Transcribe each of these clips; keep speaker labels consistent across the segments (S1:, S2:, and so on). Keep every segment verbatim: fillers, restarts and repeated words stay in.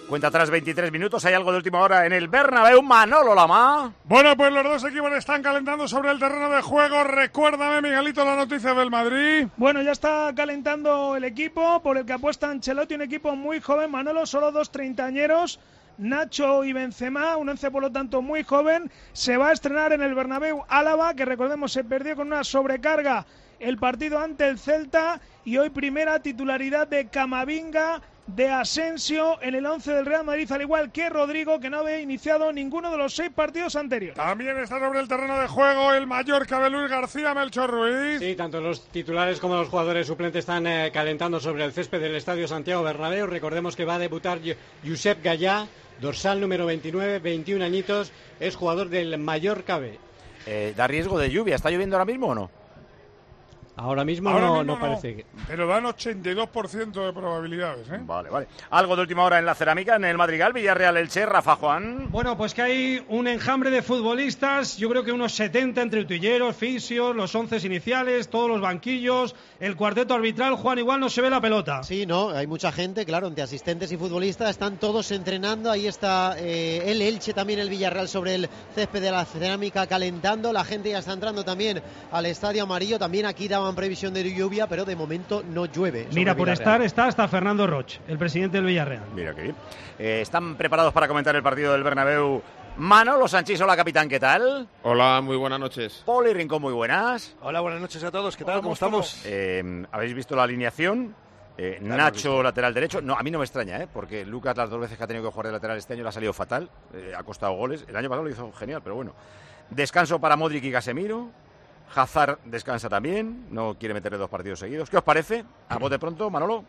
S1: Cuenta atrás veintitrés minutos, hay algo de última hora en el Bernabéu. Manolo Lama.
S2: Bueno, pues los dos equipos están calentando sobre el terreno de juego. Recuérdame, Miguelito, la noticia del Madrid.
S3: Bueno, ya está calentando el equipo por el que apuesta Ancelotti, un equipo muy joven, Manolo, solo dos treintañeros. Nacho y Benzema, un once por lo tanto muy joven. Se va a estrenar en el Bernabéu Álava, que recordemos se perdió con una sobrecarga el partido ante el Celta, y hoy primera titularidad de Camavinga, de Asensio en el once del Real Madrid, al igual que Rodrigo, que no había iniciado ninguno de los seis partidos anteriores.
S2: También está sobre el terreno de juego el Mallorca de Luis García, Melchor Ruiz.
S4: Sí, tanto los titulares como los jugadores suplentes están eh, calentando sobre el césped del Estadio Santiago Bernabéu. Recordemos que va a debutar Josep Gallá, dorsal número veintinueve, veintiún añitos, es jugador del Mallorca B.
S1: Eh, ¿Da riesgo de lluvia? ¿Está lloviendo ahora mismo o no?
S4: Ahora mismo,
S2: ahora
S4: no,
S2: mismo
S4: no,
S2: no
S4: parece que...
S2: Pero dan ochenta y dos por ciento de probabilidades, ¿eh?
S1: Vale, vale. Algo de última hora en la cerámica, en el Madrigal, Villarreal, Elche, Rafa Juan.
S5: Bueno, pues que hay un enjambre de futbolistas, yo creo que unos setenta entre utilleros, fisios, los once iniciales, todos los banquillos, el cuarteto arbitral. Juan, igual no se ve la pelota.
S6: Sí, no, hay mucha gente, claro, entre asistentes y futbolistas, están todos entrenando. Ahí está eh, el Elche, también el Villarreal sobre el césped de la cerámica calentando. La gente ya está entrando también al Estadio Amarillo. También aquí daban previsión de lluvia, pero de momento no llueve.
S5: Mira, por estar está hasta Fernando Roch, el presidente del Villarreal.
S1: Mira qué bien. Eh, ¿Están preparados para comentar el partido del Bernabéu? Manolo Sanchís, hola capitán, ¿qué tal?
S7: Hola, muy buenas noches.
S1: Poli Rincón, muy buenas.
S8: Hola, buenas noches a todos, ¿qué tal?
S2: Hola,
S8: ¿Cómo estamos?
S1: Eh, ¿Habéis visto la alineación? Eh, Nacho, lateral derecho. No, a mí no me extraña, ¿eh? Porque Lucas, las dos veces que ha tenido que jugar de lateral este año, le ha salido fatal. Eh, ha costado goles. El año pasado lo hizo genial, pero bueno. Descanso para Modric y Casemiro. Hazard descansa también, no quiere meterle dos partidos seguidos. ¿Qué os parece? A bote pronto, Manolo.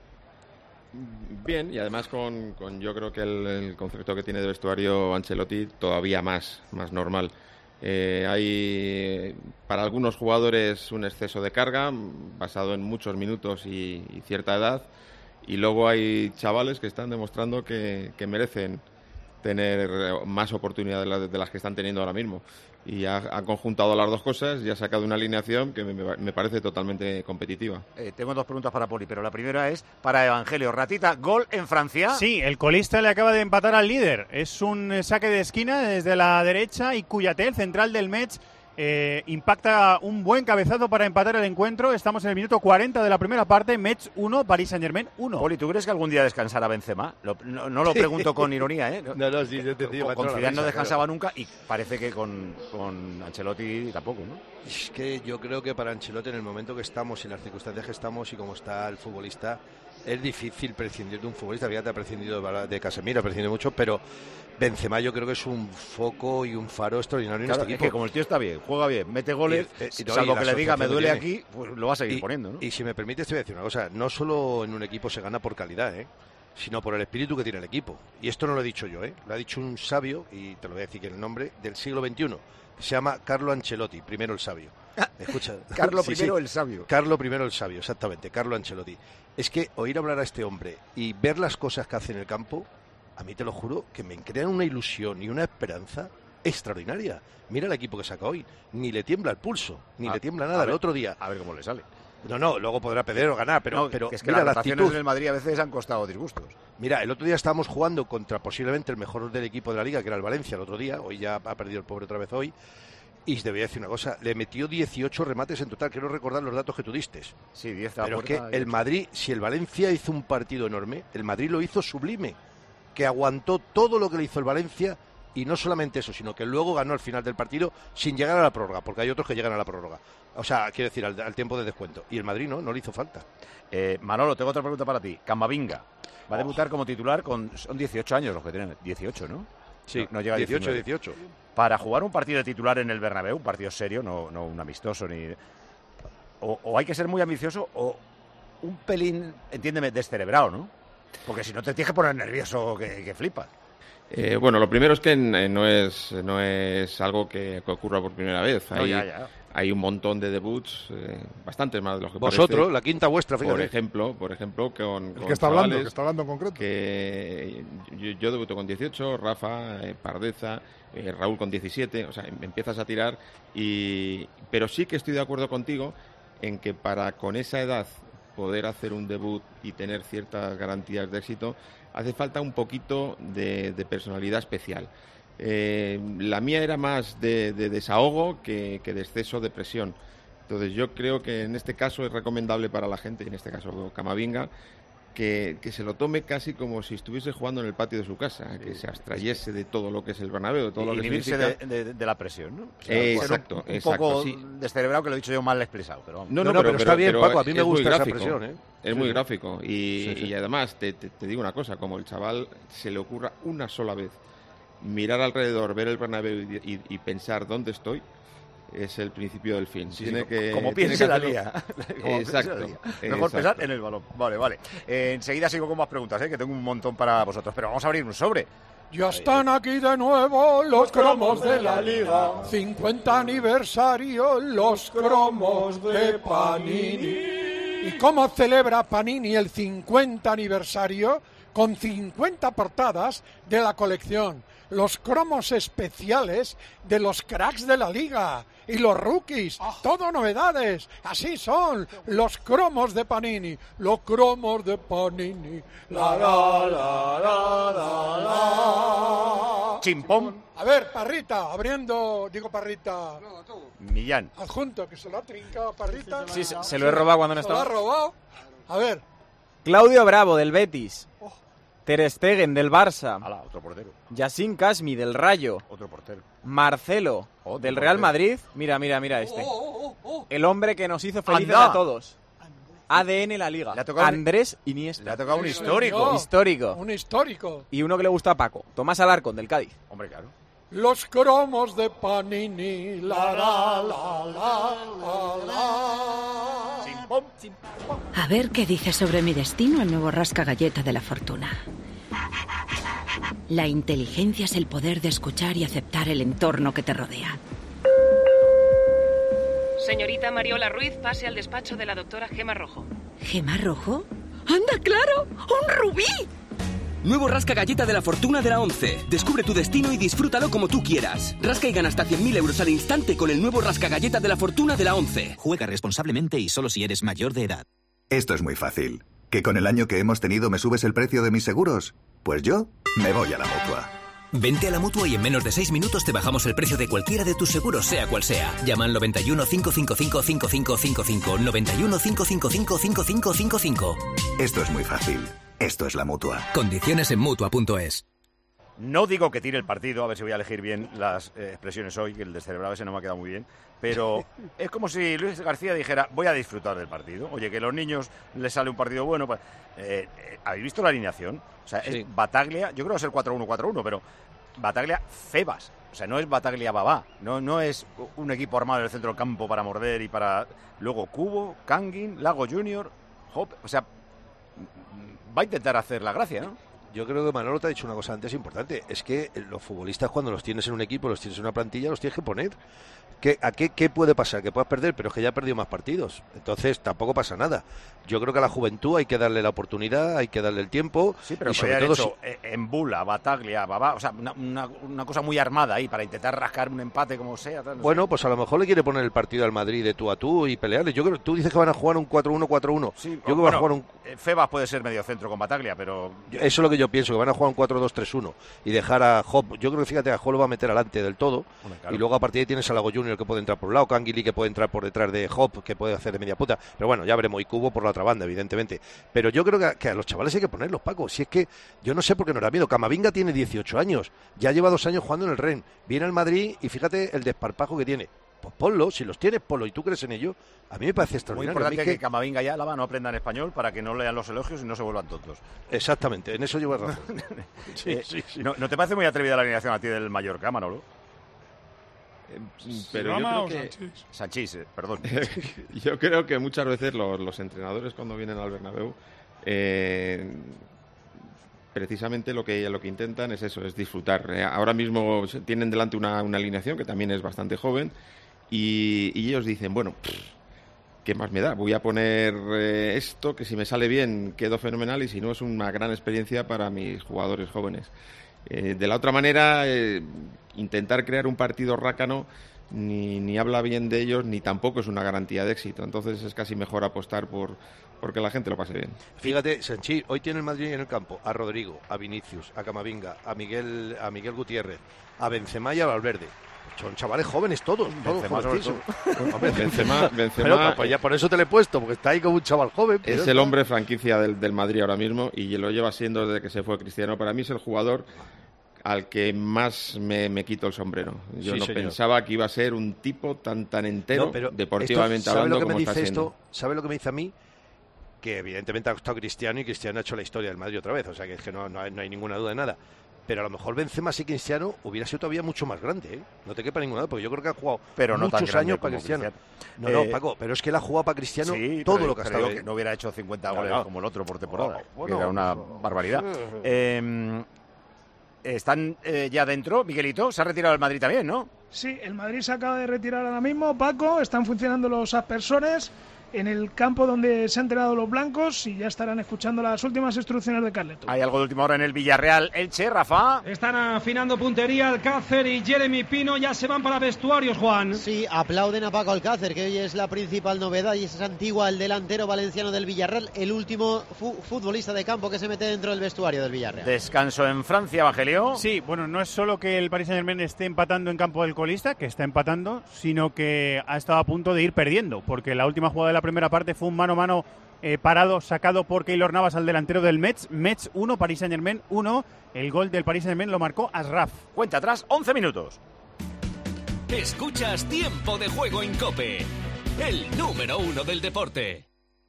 S7: Bien, y además con, con yo creo que el, el concepto que tiene de vestuario Ancelotti todavía más, más normal. Eh, hay para algunos jugadores un exceso de carga basado en muchos minutos y, y cierta edad, y luego hay chavales que están demostrando que, que merecen tener más oportunidades de las, de las que están teniendo ahora mismo. Y ha, ha conjuntado las dos cosas y ha sacado una alineación que me, me parece totalmente competitiva.
S1: Eh, tengo dos preguntas para Poli, pero la primera es para Evangelio. Ratita, ¿gol en Francia?
S9: Sí, el colista le acaba de empatar al líder. Es un saque de esquina desde la derecha y Cuyatel, central del Metz, eh, impacta un buen cabezazo para empatar el encuentro. Estamos en el minuto cuarenta de la primera parte. Metz uno, Paris Saint-Germain uno.
S1: Poli, ¿tú crees que algún día descansará Benzema? Lo, no, no lo pregunto con ironía, ¿eh?
S8: No, no, sí, yo te digo.
S1: Con, con Zidane no descansaba claro. nunca, y parece que con, con Ancelotti tampoco, ¿no?
S8: Es que yo creo que para Ancelotti, en el momento que estamos, en las circunstancias que estamos y como está el futbolista, es difícil prescindir de un futbolista. Fíjate, ha prescindido de Casemiro, ha prescindido mucho, pero Benzema yo creo que es un foco y un faro extraordinario
S1: claro,
S8: en este equipo.
S1: Es que como el tío está bien, juega bien, mete goles, y, eh, y no, salvo y que le diga me duele aquí, pues lo va a seguir
S8: y,
S1: poniendo, ¿no?
S8: Y si me permites te voy a decir una cosa, no solo en un equipo se gana por calidad, ¿eh? sino por el espíritu que tiene el equipo. Y esto no lo he dicho yo, ¿eh? Lo ha dicho un sabio, y te lo voy a decir que el nombre del siglo veintiuno, se llama Carlo Ancelotti, primero el sabio. Escucha.
S1: Carlo
S8: sí,
S1: primero
S8: sí.
S1: el sabio.
S8: Carlo primero el sabio, exactamente, Carlo Ancelotti. Es que oír hablar a este hombre y ver las cosas que hace en el campo, a mí te lo juro que me crean una ilusión y una esperanza extraordinaria. Mira el equipo que saca hoy, ni le tiembla el pulso, ni
S1: a,
S8: le tiembla nada.
S1: Ver,
S8: el otro día,
S1: a ver cómo le sale.
S8: No, no, luego podrá perder o ganar, pero,
S1: no,
S8: pero
S1: que es que
S8: mira
S1: las
S8: la
S1: rotaciones
S8: actitud.
S1: en el Madrid a veces han costado disgustos.
S8: Mira, el otro día estábamos jugando contra posiblemente el mejor del equipo de la Liga, que era el Valencia el otro día, hoy ya ha perdido el pobre otra vez hoy. Y te voy a decir una cosa, le metió dieciocho remates en total, quiero recordar los datos que tú diste.
S1: Sí, diez.
S8: Pero es que el Madrid, si el Valencia hizo un partido enorme, el Madrid lo hizo sublime, que aguantó todo lo que le hizo el Valencia, y no solamente eso, sino que luego ganó al final del partido sin llegar a la prórroga, porque hay otros que llegan a la prórroga. O sea, quiero decir, al, al tiempo de descuento. Y el Madrid no, no le hizo falta.
S1: Eh, Manolo, tengo otra pregunta para ti. Camavinga va a debutar oh. como titular con... Son dieciocho años los que tienen. dieciocho, ¿no?
S8: Sí,
S1: no, no llega a
S8: dieciocho, dieciocho.
S1: Para jugar un partido de titular en el Bernabéu, un partido serio, no, no un amistoso, ni o, o hay que ser muy ambicioso o un pelín, entiéndeme, descerebrado, ¿no? Porque si no te tienes que poner nervioso que, que flipas.
S7: Eh, bueno, lo primero es que no es no es algo que, que ocurra por primera vez. Hay,
S1: no, ya, ya.
S7: hay un montón de debuts, eh, bastantes más de los que
S8: vosotros,
S7: parece.
S8: La quinta vuestra, fíjate.
S7: Por ejemplo, por ejemplo, con,
S2: el
S7: con
S2: que está
S7: chavales
S2: hablando, que está hablando en concreto.
S7: Que yo, yo debuto con dieciocho, Rafa, eh, Pardeza, eh, Raúl con diecisiete, o sea, empiezas a tirar y pero sí que estoy de acuerdo contigo en que para con esa edad poder hacer un debut y tener ciertas garantías de éxito, hace falta un poquito de, de personalidad especial. Eh, la mía era más de, de desahogo que, que de exceso de presión. Entonces yo creo que en este caso es recomendable para la gente, en este caso Camavinga, que, que se lo tome casi como si estuviese jugando en el patio de su casa, que se abstrayese de todo lo que es el Bernabéu, de todo
S1: y
S7: lo que
S1: inhibirse
S7: significa.
S1: de, de, de la presión, ¿no? O sea,
S7: Eh,
S1: ser
S7: exacto,
S1: un, un
S7: exacto,
S1: poco
S7: sí.
S1: descerebrado, que lo he dicho yo mal expresado, pero vamos.
S8: No, no, no, pero, pero está bien, pero Paco, a mí me gusta esa presión, ¿eh?
S7: Es
S8: Sí,
S7: muy
S8: sí.
S7: gráfico y,
S8: Sí, sí.
S7: y además te, te, te digo una cosa, como el chaval se le ocurra una sola vez mirar alrededor, ver el Bernabéu y, y, y pensar dónde estoy, es el principio del fin.
S1: Sí,
S7: tiene
S1: sí,
S7: que,
S1: como
S7: tiene
S1: piense
S7: que
S1: la
S7: hacerlo.
S1: lía. Como
S7: Exacto.
S1: piense la lía. Mejor
S7: exacto.
S1: pensar en el balón. Vale, vale. Eh, enseguida sigo con más preguntas, ¿eh? Que tengo un montón para vosotros. Pero vamos a abrir un sobre.
S10: Ya están aquí de nuevo los cromos de la Liga. cincuenta aniversario, los cromos de Panini. ¿Y cómo celebra Panini el cincuenta aniversario? Con cincuenta portadas de la colección. Los cromos especiales de los cracks de la Liga. Y los rookies. Todo novedades. Así son los cromos de Panini. Los cromos de Panini. La, la, la, la, la, la.
S1: Chimpón.
S10: A ver, Parrita, abriendo, digo Parrita.
S1: Millán.
S10: Adjunto, que se lo ha trincado Parrita.
S11: Sí, se, se lo he robado cuando no
S10: Se lo
S11: estaba.
S10: ha robado. A ver.
S11: Claudio Bravo, del Betis. Ter Stegen, del Barça.
S1: Ala, otro portero.
S11: Yassin Kasmi, del Rayo.
S1: Otro portero.
S11: Marcelo,
S1: Otro
S11: del Real
S1: portero.
S11: Madrid. Mira, mira, mira este.
S10: Oh, oh, oh, oh.
S11: El hombre que nos hizo felices
S1: Anda.
S11: a todos. A D N La Liga.
S1: Le ha tocado un-
S11: Andrés
S1: Le
S11: Iniesta.
S1: ha tocado un
S10: Sí,
S1: histórico.
S10: señor.
S11: Histórico.
S10: Un histórico.
S11: Y uno que le gusta a Paco. Tomás Alarcón, del Cádiz.
S1: Hombre, claro.
S10: Los cromos de Panini. La, la, la, la, la, la.
S1: Chimpón.
S12: A ver qué dice sobre mi destino el nuevo rasca galleta de la fortuna. La inteligencia es el poder de escuchar y aceptar el entorno que te rodea.
S13: Señorita Mariola Ruiz, pase al despacho de la doctora Gema Rojo.
S12: ¿Gema Rojo? ¡Anda, claro! ¡Un rubí!
S14: Nuevo rasca galleta de la fortuna de la once. Descubre tu destino y disfrútalo como tú quieras. Rasca y gana hasta cien mil euros al instante con el nuevo rasca galleta de la fortuna de la once.
S15: Juega responsablemente y solo si eres mayor de edad.
S16: Esto es muy fácil. ¿Que con el año que hemos tenido me subes el precio de mis seguros? Pues yo me voy a la Mutua.
S15: Vente a la Mutua y en menos de seis minutos te bajamos el precio de cualquiera de tus seguros, sea cual sea. Llama al noventa y uno, cinco cinco cinco, cinco cinco cinco cinco, noventa y uno, cinco cinco cinco, cinco cinco cinco cinco.
S16: Esto es muy fácil. Esto es la Mutua.
S15: Condiciones en Mutua punto es.
S1: No digo que tire el partido, a ver si voy a elegir bien las eh, expresiones hoy, que el descerebrado ese no me ha quedado muy bien, pero es como si Luis García dijera, voy a disfrutar del partido. Oye, que a los niños les sale un partido bueno. Pues, eh, eh, ¿habéis visto la alineación? O sea,
S7: Sí.
S1: es Bataglia, yo creo que va a ser cuatro uno cuatro uno, pero Bataglia Febas. O sea, no es Bataglia Babá, no, no es un equipo armado en el centro del campo para morder y para... Luego Cubo, Kangin, Lago Junior, Hop, o sea, va a intentar hacer la gracia, ¿no?
S8: Yo creo que Manolo te ha dicho una cosa antes importante. Es que los futbolistas, cuando los tienes en un equipo, los tienes en una plantilla, los tienes que poner. ¿Qué, ¿A qué, qué puede pasar? Que puedas perder, pero es que ya ha perdido más partidos. Entonces tampoco pasa nada. Yo creo que a la juventud hay que darle la oportunidad, hay que darle el tiempo.
S1: Sí, pero
S8: y sobre
S1: podrían
S8: todo
S1: hecho eh, en Bula, Bataglia, Babá, o sea, una, una, una cosa muy armada ahí para intentar rascar un empate como sea. Tal, no
S8: Bueno,
S1: sé.
S8: pues a lo mejor le quiere poner el partido al Madrid de tú a tú y pelearle. Yo creo que tú dices que van a jugar un cuatro uno cuatro uno.
S1: Sí,
S8: yo creo que
S1: bueno,
S8: van a jugar un...
S1: eh, Febas puede ser medio centro con Bataglia, pero...
S8: Eso es lo que yo pienso, que van a jugar un cuatro dos tres uno y dejar a Hop. Yo creo que, fíjate, a Hop lo va a meter adelante del todo.
S1: Bueno, claro.
S8: Y luego a partir de ahí tienes a Lago Junior que puede entrar por un lado, Canguili que puede entrar por detrás de Hop, que puede hacer de media puta. Pero bueno, ya veremos. Y Cubo por la otra banda, evidentemente. Pero yo creo que a, que a los chavales hay que ponerlos, Paco. Si es que yo no sé por qué no era miedo. Camavinga tiene dieciocho años. Ya lleva dos años jugando en el Rennes. Viene al Madrid y fíjate el desparpajo que tiene. Pues ponlo, si los tienes, ponlo y tú crees en ello. A mí me parece
S1: Muy
S8: extraordinario.
S1: importante
S8: A mí
S1: que...
S8: que-
S1: Camavinga y Álava no aprendan español para que no lean los elogios y no se vuelvan tontos.
S8: Exactamente, en eso llevas razón. Sí,
S1: Eh,
S8: sí, sí.
S1: ¿no, ¿No te parece muy atrevida la alineación a ti del Mallorca, Manolo?
S7: Pero yo
S2: Rama
S7: creo
S2: o
S7: que...
S2: Sanchís?
S1: Sanchís, eh, perdón.
S7: Yo creo que muchas veces los, los entrenadores cuando vienen al Bernabéu eh, precisamente lo que, lo que intentan es eso, es disfrutar. Eh, ahora mismo se- tienen delante una, una alineación que también es bastante joven y, y ellos dicen, bueno, pff, ¿qué más me da? Voy a poner eh, esto, que si me sale bien quedo fenomenal y si no es una gran experiencia para mis jugadores jóvenes. Eh, de la otra manera, eh, intentar crear un partido rácano ni, ni habla bien de ellos, ni tampoco es una garantía de éxito. Entonces es casi mejor apostar por porque la gente lo pase bien.
S8: Fíjate, Sanchi, hoy tiene el Madrid en el campo a Rodrigo, a Vinicius, a Camavinga, a Miguel, a Miguel Gutiérrez, a Benzema y a Valverde. Son chavales jóvenes todos, todos
S7: Benzema,
S8: jovencísimos.
S7: Hombre, Benzema, Benzema
S8: pero, pues ya por eso te lo he puesto, porque está ahí como un chaval joven.
S7: Es el está... hombre franquicia del, del Madrid ahora mismo y lo lleva siendo desde que se fue Cristiano. Para mí es el jugador al que más me, me quito el sombrero. Yo
S8: sí,
S7: no
S8: señor.
S7: pensaba que iba a ser un tipo tan tan entero,
S8: no, pero
S7: deportivamente
S8: esto, ¿sabe
S7: hablando,
S8: lo que
S7: como
S8: me
S7: está
S8: dice
S7: siendo?
S8: esto? ¿Sabe lo que me dice a mí? Que evidentemente ha costado Cristiano y Cristiano ha hecho la historia del Madrid otra vez, o sea que es que no, no, hay, no hay ninguna duda de nada. Pero a lo mejor Benzema y Cristiano hubiera sido todavía mucho más grande, ¿eh? No te quepa ninguna duda, porque yo creo que ha jugado
S1: pero no
S8: muchos
S1: tan
S8: años para Cristiano. Cristiano. No, no,
S1: eh,
S8: Paco, pero es que él ha jugado para Cristiano
S1: sí,
S8: todo
S1: pero,
S8: lo que ha
S1: pero
S8: estado.
S1: Que no hubiera hecho cincuenta
S8: no,
S1: goles
S8: no.
S1: como el otro por temporada,
S8: Oh, bueno,
S1: que era una
S8: no.
S1: barbaridad. Eh, ¿Están eh, ya dentro, Miguelito? Se ha retirado el Madrid también, ¿no?
S3: Sí, el Madrid se acaba de retirar ahora mismo, Paco. Están funcionando los aspersores en el campo donde se han entrenado los blancos y ya estarán escuchando las últimas instrucciones de Carleto.
S1: Hay algo de última hora en el Villarreal Elche, Rafa.
S5: Están afinando puntería Alcácer y Jeremy Pino, ya se van para vestuarios, Juan.
S6: Sí, aplauden a Paco Alcácer, que hoy es la principal novedad y es Antigua, el delantero valenciano del Villarreal, el último fu- futbolista de campo que se mete dentro del vestuario del Villarreal.
S1: Descanso en Francia, Evangelio.
S9: Sí, bueno, no es solo que el Paris Saint-Germain esté empatando en campo del colista, que está empatando, sino que ha estado a punto de ir perdiendo, porque la última jugada de la primera parte fue un mano a mano eh, parado, sacado por Keylor Navas al delantero del Metz. Metz uno, Paris Saint-Germain uno. El gol del Paris Saint-Germain lo marcó Ashraf.
S1: Cuenta atrás, once minutos.
S15: Escuchas Tiempo de Juego en COPE, el número uno del deporte.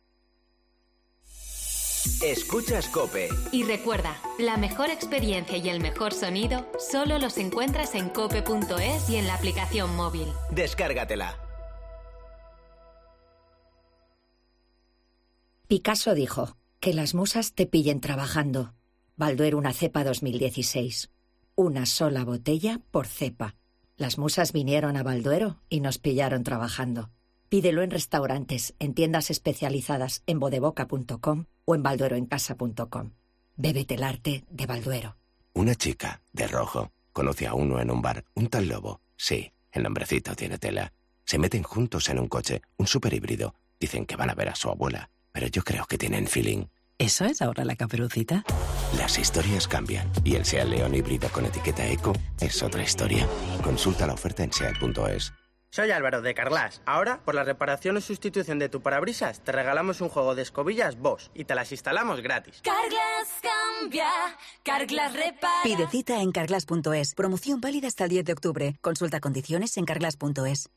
S17: Escuchas COPE.
S18: Y recuerda, la mejor experiencia y el mejor sonido solo los encuentras en cope punto es y en la aplicación móvil.
S17: Descárgatela.
S19: Picasso dijo, que las musas te pillen trabajando. Balduero una cepa dos mil dieciséis. Una sola botella por cepa. Las musas vinieron a Balduero y nos pillaron trabajando. Pídelo en restaurantes, en tiendas especializadas en bodeboca punto com o en baldueroencasa punto com. Bébete el arte de Balduero.
S20: Una chica, de rojo, conoce a uno en un bar, un tal Lobo. Sí, el nombrecito tiene tela. Se meten juntos en un coche, un superhíbrido. Dicen que van a ver a su abuela, pero yo creo que tienen feeling.
S12: ¿Eso es ahora la Caperucita?
S20: Las historias cambian y el SEAT León híbrido con etiqueta Eco es otra historia. Consulta la oferta en seat punto es.
S21: Soy Álvaro de Carglass. Ahora, por la reparación o sustitución de tu parabrisas, te regalamos un juego de escobillas Bosch y te las instalamos gratis.
S22: Carglass cambia, Carglass repara.
S12: Pide cita en carglass punto es. Promoción válida hasta el diez de octubre. Consulta condiciones en carglass punto es.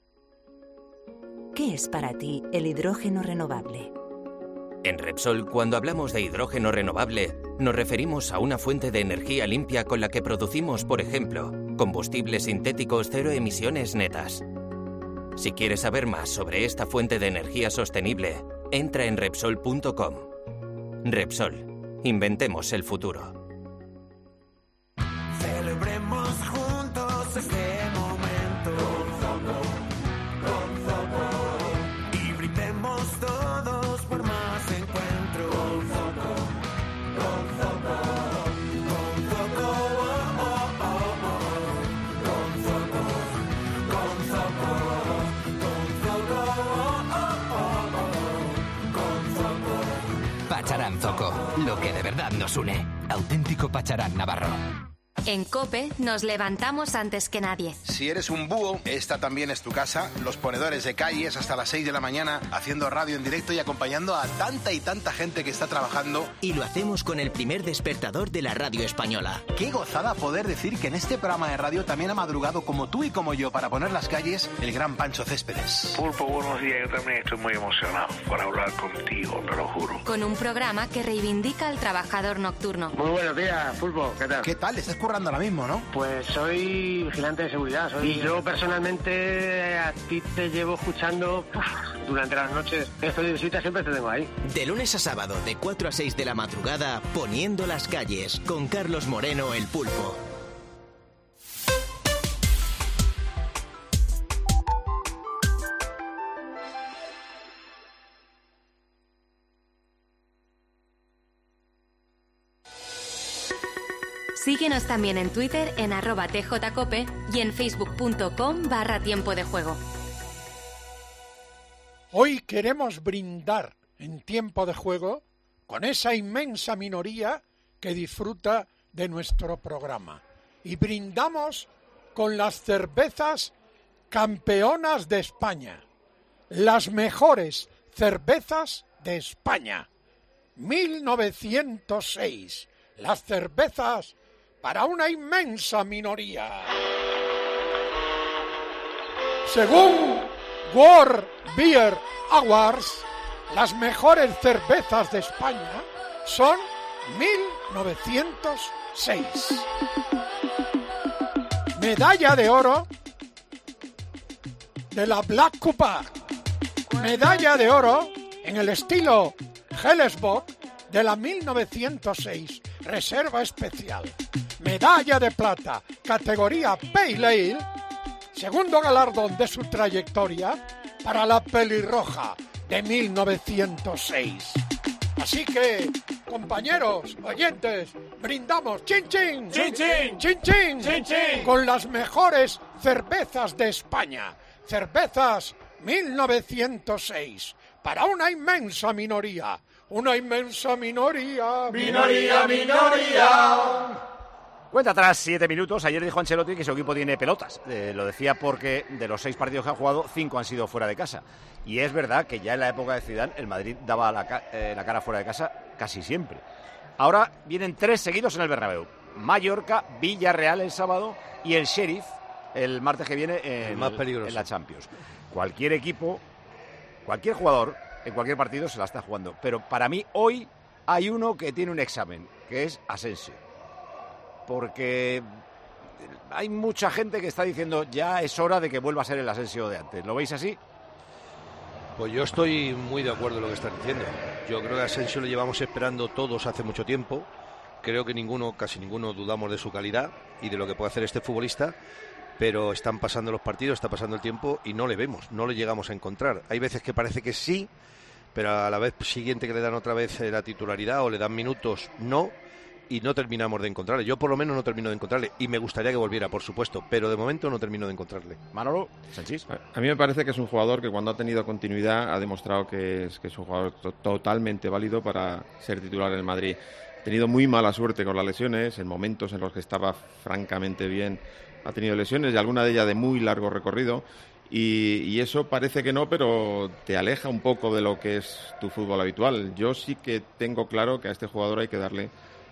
S12: ¿Qué es para ti el hidrógeno renovable?
S15: En Repsol, cuando hablamos de hidrógeno renovable, nos referimos a una fuente de energía limpia con la que producimos, por ejemplo, combustibles sintéticos cero emisiones netas. Si quieres saber más sobre esta fuente de energía sostenible, entra en Repsol punto com. Repsol, inventemos el futuro.
S23: Celebremos juntos este momento con Zoco y brindemos todos por más encuentros con Zoco, con Zoco, con Zoco, oh, oh, oh, oh. Con Zoco, con Zoco, con Zoco, oh, oh, oh, oh. Con Zoco.
S15: Pacharán Zoco, lo que de verdad nos une. Auténtico Pacharán Navarro.
S18: En COPE nos levantamos antes que nadie.
S24: Si eres un búho, esta también es tu casa. Los ponedores de calles hasta las seis de la mañana, haciendo radio en directo y acompañando a tanta y tanta gente que está trabajando.
S17: Y lo hacemos con el primer despertador de la radio española.
S24: Qué gozada poder decir que en este programa de radio también ha madrugado, como tú y como yo, para poner las calles, el gran Pancho Céspedes.
S25: Pulpo, buenos días. Yo también estoy muy emocionado por hablar contigo, te lo juro.
S18: Con un programa que reivindica al trabajador nocturno.
S26: Muy buenos días, Pulpo. ¿Qué tal?
S24: ¿Qué tal? Estás currando ahora mismo, ¿no?
S26: Pues soy vigilante de seguridad. Soy... Y yo personalmente a ti te llevo escuchando uf, durante las noches. Estoy de visita, siempre te tengo ahí.
S17: De lunes a sábado, de cuatro a seis de la madrugada, Poniendo las calles, con Carlos Moreno, el Pulpo.
S18: Síguenos también en Twitter en arroba tjcope y en facebook.com barra tiempo de juego.
S4: Hoy queremos brindar en tiempo de juego con esa inmensa minoría que disfruta de nuestro programa. Y brindamos con las cervezas campeonas de España. Las mejores cervezas de España. mil novecientos seis. Las cervezas para una inmensa minoría. Según World Beer Awards, las mejores cervezas de España son mil novecientos seis. Medalla de oro de la Black Cooper. Medalla de oro en el estilo Hellesbock de la mil novecientos seis, reserva especial. Medalla de plata, categoría Pale Ale, segundo galardón de su trayectoria para la pelirroja de mil novecientos seis. Así que, compañeros, oyentes, brindamos chin chin,
S2: chin chin,
S4: chin chin,
S2: chin chin,
S4: con las mejores cervezas de España. Cervezas mil novecientos seis, para una inmensa minoría. Una inmensa minoría.
S2: Minoría, minoría.
S1: Cuenta atrás, siete minutos. Ayer dijo Ancelotti que su equipo tiene pelotas. Eh, lo decía porque de los seis partidos que han jugado, cinco han sido fuera de casa. Y es verdad que ya en la época de Zidane, el Madrid daba la, ca- eh, la cara fuera de casa casi siempre. Ahora vienen tres seguidos en el Bernabéu. Mallorca, Villarreal el sábado y el Sheriff el martes que viene en,
S8: el más peligroso.
S1: en la Champions. Cualquier equipo, cualquier jugador, en cualquier partido se la está jugando. Pero para mí hoy hay uno que tiene un examen, que es Asensio. Porque hay mucha gente que está diciendo ya es hora de que vuelva a ser el Asensio de antes. ¿Lo veis así?
S8: Pues yo estoy muy de acuerdo en lo que están diciendo. Yo creo que a Asensio lo llevamos esperando todos hace mucho tiempo. Creo que ninguno, casi ninguno, dudamos de su calidad y de lo que puede hacer este futbolista. Pero están pasando los partidos, está pasando el tiempo y no le vemos, no le llegamos a encontrar. Hay veces que parece que sí, pero a la vez siguiente que le dan otra vez la titularidad o le dan minutos, no, y no terminamos de encontrarle. Yo por lo menos no termino de encontrarle y me gustaría que volviera, por supuesto, pero de momento no termino de encontrarle.
S1: Manolo, Sanchís.
S7: A mí me parece que es un jugador que cuando ha tenido continuidad ha demostrado que es, que es un jugador to- totalmente válido para ser titular en el Madrid. Ha tenido muy mala suerte con las lesiones, en momentos en los que estaba francamente bien ha tenido lesiones y alguna de ellas de muy largo recorrido y, y eso parece que no, pero te aleja un poco de lo que es tu fútbol habitual. Yo sí que tengo claro que a este jugador hay que darle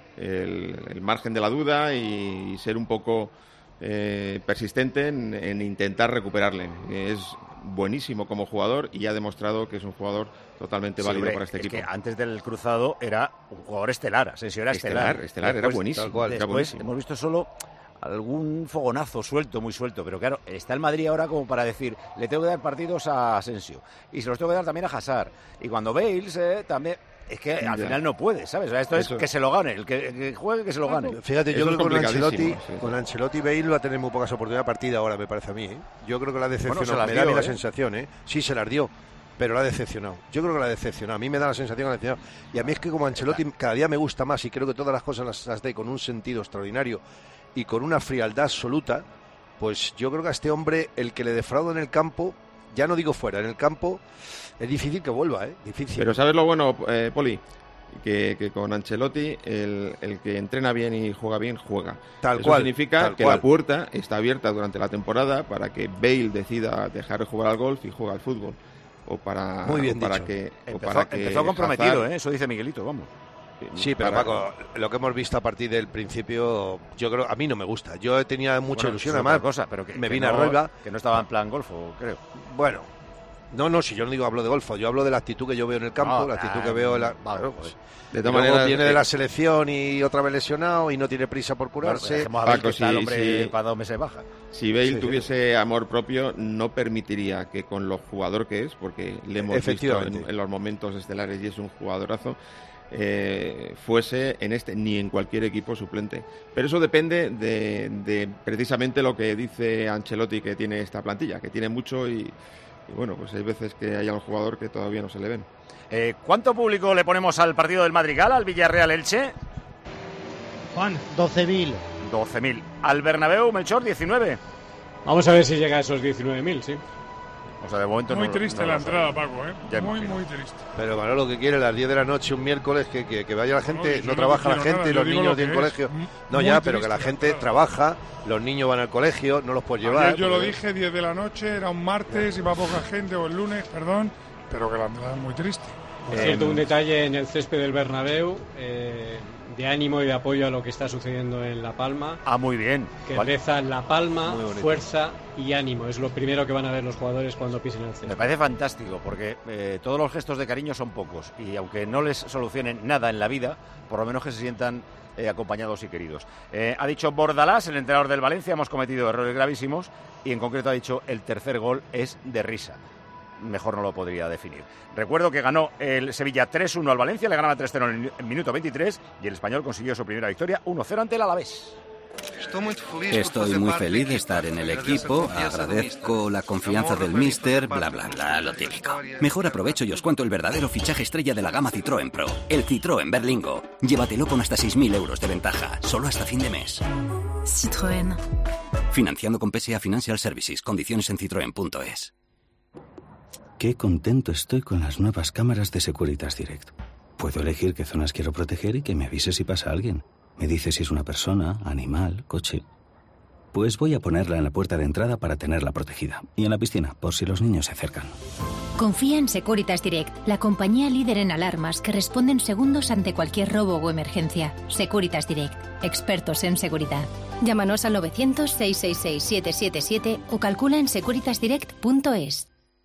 S7: el, el margen de la duda y, y ser un poco eh, persistente en, en intentar recuperarle. Es buenísimo como jugador y ha demostrado que es un jugador totalmente
S1: Sí,
S7: válido
S1: hombre,
S7: para este
S1: es
S7: equipo.
S1: que antes del cruzado era un jugador estelar, Asensio era estelar.
S7: Estelar, estelar, era buenísimo,
S1: Tal cual.
S7: era
S1: Después
S7: buenísimo.
S1: hemos visto solo algún fogonazo suelto, muy suelto, pero claro, está el Madrid ahora como para decir, le tengo que dar partidos a Asensio y se los tengo que dar también a Hazard. Y cuando Bale eh, también, es que al
S8: Ya.
S1: final no puede, ¿sabes? O sea, esto
S8: Eso.
S1: es que se lo gane, el que, el que juegue que se lo gane.
S8: Fíjate, yo
S1: Eso
S8: creo
S1: es
S8: que con Ancelotti,
S1: complicadísimo, sí.
S8: con Ancelotti Bale va a tener muy pocas oportunidades de partida ahora, me parece a mí. ¿eh? Yo creo que la ha decepcionado,
S1: Bueno, se las
S8: me da a mí
S1: dio,
S8: la
S1: ¿eh?
S8: sensación, ¿eh? Sí, se las dio, pero la ha decepcionado. Yo creo que la ha decepcionado, a mí me da la sensación que la ha decepcionado. Y a mí es que como Ancelotti cada día me gusta más y creo que todas las cosas las, las dé con un sentido extraordinario y con una frialdad absoluta, pues yo creo que a este hombre, el que le defrauda en el campo, ya no digo fuera, en el campo, es difícil que vuelva, ¿eh? Difícil.
S7: Pero ¿sabes lo bueno, eh, Poli? Que, que con Ancelotti el, el que entrena bien y juega bien, juega.
S8: Tal
S7: Eso
S8: cual,
S7: significa
S8: tal
S7: que
S8: cual.
S7: la puerta está abierta durante la temporada para que Bale decida dejar de jugar al golf y juega al fútbol. O para,
S8: Muy bien
S7: o para
S8: dicho.
S7: que o
S1: Empezó,
S7: para que
S1: empezó comprometido,
S7: Hazard-
S1: ¿eh? Eso dice Miguelito, vamos.
S8: Sí, pero
S7: para-
S8: Paco, lo que hemos visto a partir del principio, yo creo, a mí no me gusta. Yo tenía mucha
S1: Bueno,
S8: ilusión,
S1: es otra
S8: además,
S1: cosa, pero que,
S8: me
S1: que
S8: vine
S1: no,
S8: arriba.
S1: que no estaba en plan golfo, creo.
S8: Bueno, no, no, si yo no digo hablo de golfo, yo hablo de la actitud que yo veo en el campo,
S1: Ah,
S8: la actitud
S1: ah,
S8: que veo en la...
S1: vale,
S8: Claro,
S1: joder.
S7: De
S8: y
S7: todas
S8: luego
S7: maneras,
S8: viene
S7: eh,
S8: de la selección y otra vez lesionado y no tiene prisa por
S1: Bueno,
S8: curarse.
S1: dejemos a ver
S7: Paco,
S1: que está el
S7: si-
S1: hombre
S7: si-
S1: para dos meses baja.
S7: Si Bale
S8: Sí, sí.
S7: tuviese amor propio, no permitiría que con lo jugador que es, porque le hemos visto
S8: Efectivamente.
S7: en, en los momentos estelares y es un jugadorazo, eh, fuese en este ni en cualquier equipo suplente. Pero eso depende de, de precisamente lo que dice Ancelotti que tiene esta plantilla, que tiene mucho y, y bueno, pues hay veces que hay algún jugador que todavía no se le ven.
S1: Eh, ¿Cuánto público le ponemos al partido del Madrigal, al Villarreal Elche?
S5: Juan.
S6: doce mil.
S1: doce mil. Al Bernabéu, Melchor, diecinueve.
S3: Vamos a ver si llega a esos diecinueve mil, sí.
S1: O sea, de momento
S2: muy
S1: no,
S2: triste
S1: no
S2: la
S1: lo
S2: entrada,
S1: sabe.
S2: Paco, ¿eh?
S1: Ya
S2: muy,
S1: imagino.
S2: muy triste.
S8: Pero Manolo, que quiere a las diez de la noche un miércoles que, que, que vaya la gente,
S2: No, yo
S8: no
S2: no
S8: trabaja la
S2: quiero
S8: gente,
S2: nada, yo
S8: los
S2: digo
S8: niños
S2: lo
S8: tienen
S2: que es.
S8: colegio.
S2: M-
S8: No,
S2: muy
S8: ya, pero que la
S2: triste,
S8: gente
S2: claro.
S8: trabaja, los niños van al colegio, no los puedes llevar.
S2: Ayer yo lo
S8: porque-
S2: dije, diez de la noche, era un martes, iba poca gente, o el lunes, perdón, pero que la entrada es muy triste.
S3: Por cierto, un detalle en el césped del Bernabéu, eh, de ánimo y de apoyo a lo que está sucediendo en La Palma.
S1: Ah, muy bien.
S3: Que
S1: Vale.
S3: reza La Palma,
S1: Muy bonito.
S3: fuerza y ánimo. Es lo primero que van a ver los jugadores cuando pisen el césped.
S1: Me parece fantástico porque eh, todos los gestos de cariño son pocos y aunque no les solucionen nada en la vida, por lo menos que se sientan eh, acompañados y queridos. Eh, ha dicho Bordalás, el entrenador del Valencia, hemos cometido errores gravísimos y en concreto ha dicho el tercer gol es de risa. Mejor no lo podría definir. Recuerdo que ganó el Sevilla tres uno al Valencia, le ganaba tres cero en el minuto veintitrés y el Español consiguió su primera victoria uno cero ante el Alavés.
S10: Estoy muy feliz de estar en el equipo, agradezco la confianza del míster, bla bla bla, lo típico. Mejor aprovecho y os cuento el verdadero fichaje estrella de la gama Citroën Pro, el Citroën Berlingo. Llévatelo con hasta seis mil euros de ventaja, solo hasta fin de mes.
S18: Citroën.
S10: Financiando con P S A Financial Services, condiciones en citroen punto es. Qué contento estoy con las nuevas cámaras de Securitas Direct. Puedo elegir qué zonas quiero proteger y que me avise si pasa alguien. Me dice si es una persona, animal, coche. Pues voy a ponerla en la puerta de entrada para tenerla protegida. Y en la piscina, por si los niños se acercan.
S11: Confía en Securitas Direct, la compañía líder en alarmas que responde en segundos ante cualquier robo o emergencia. Securitas Direct, expertos en seguridad. Llámanos al novecientos, seiscientos sesenta y seis, setecientos setenta y siete o calcula en securitas direct punto es.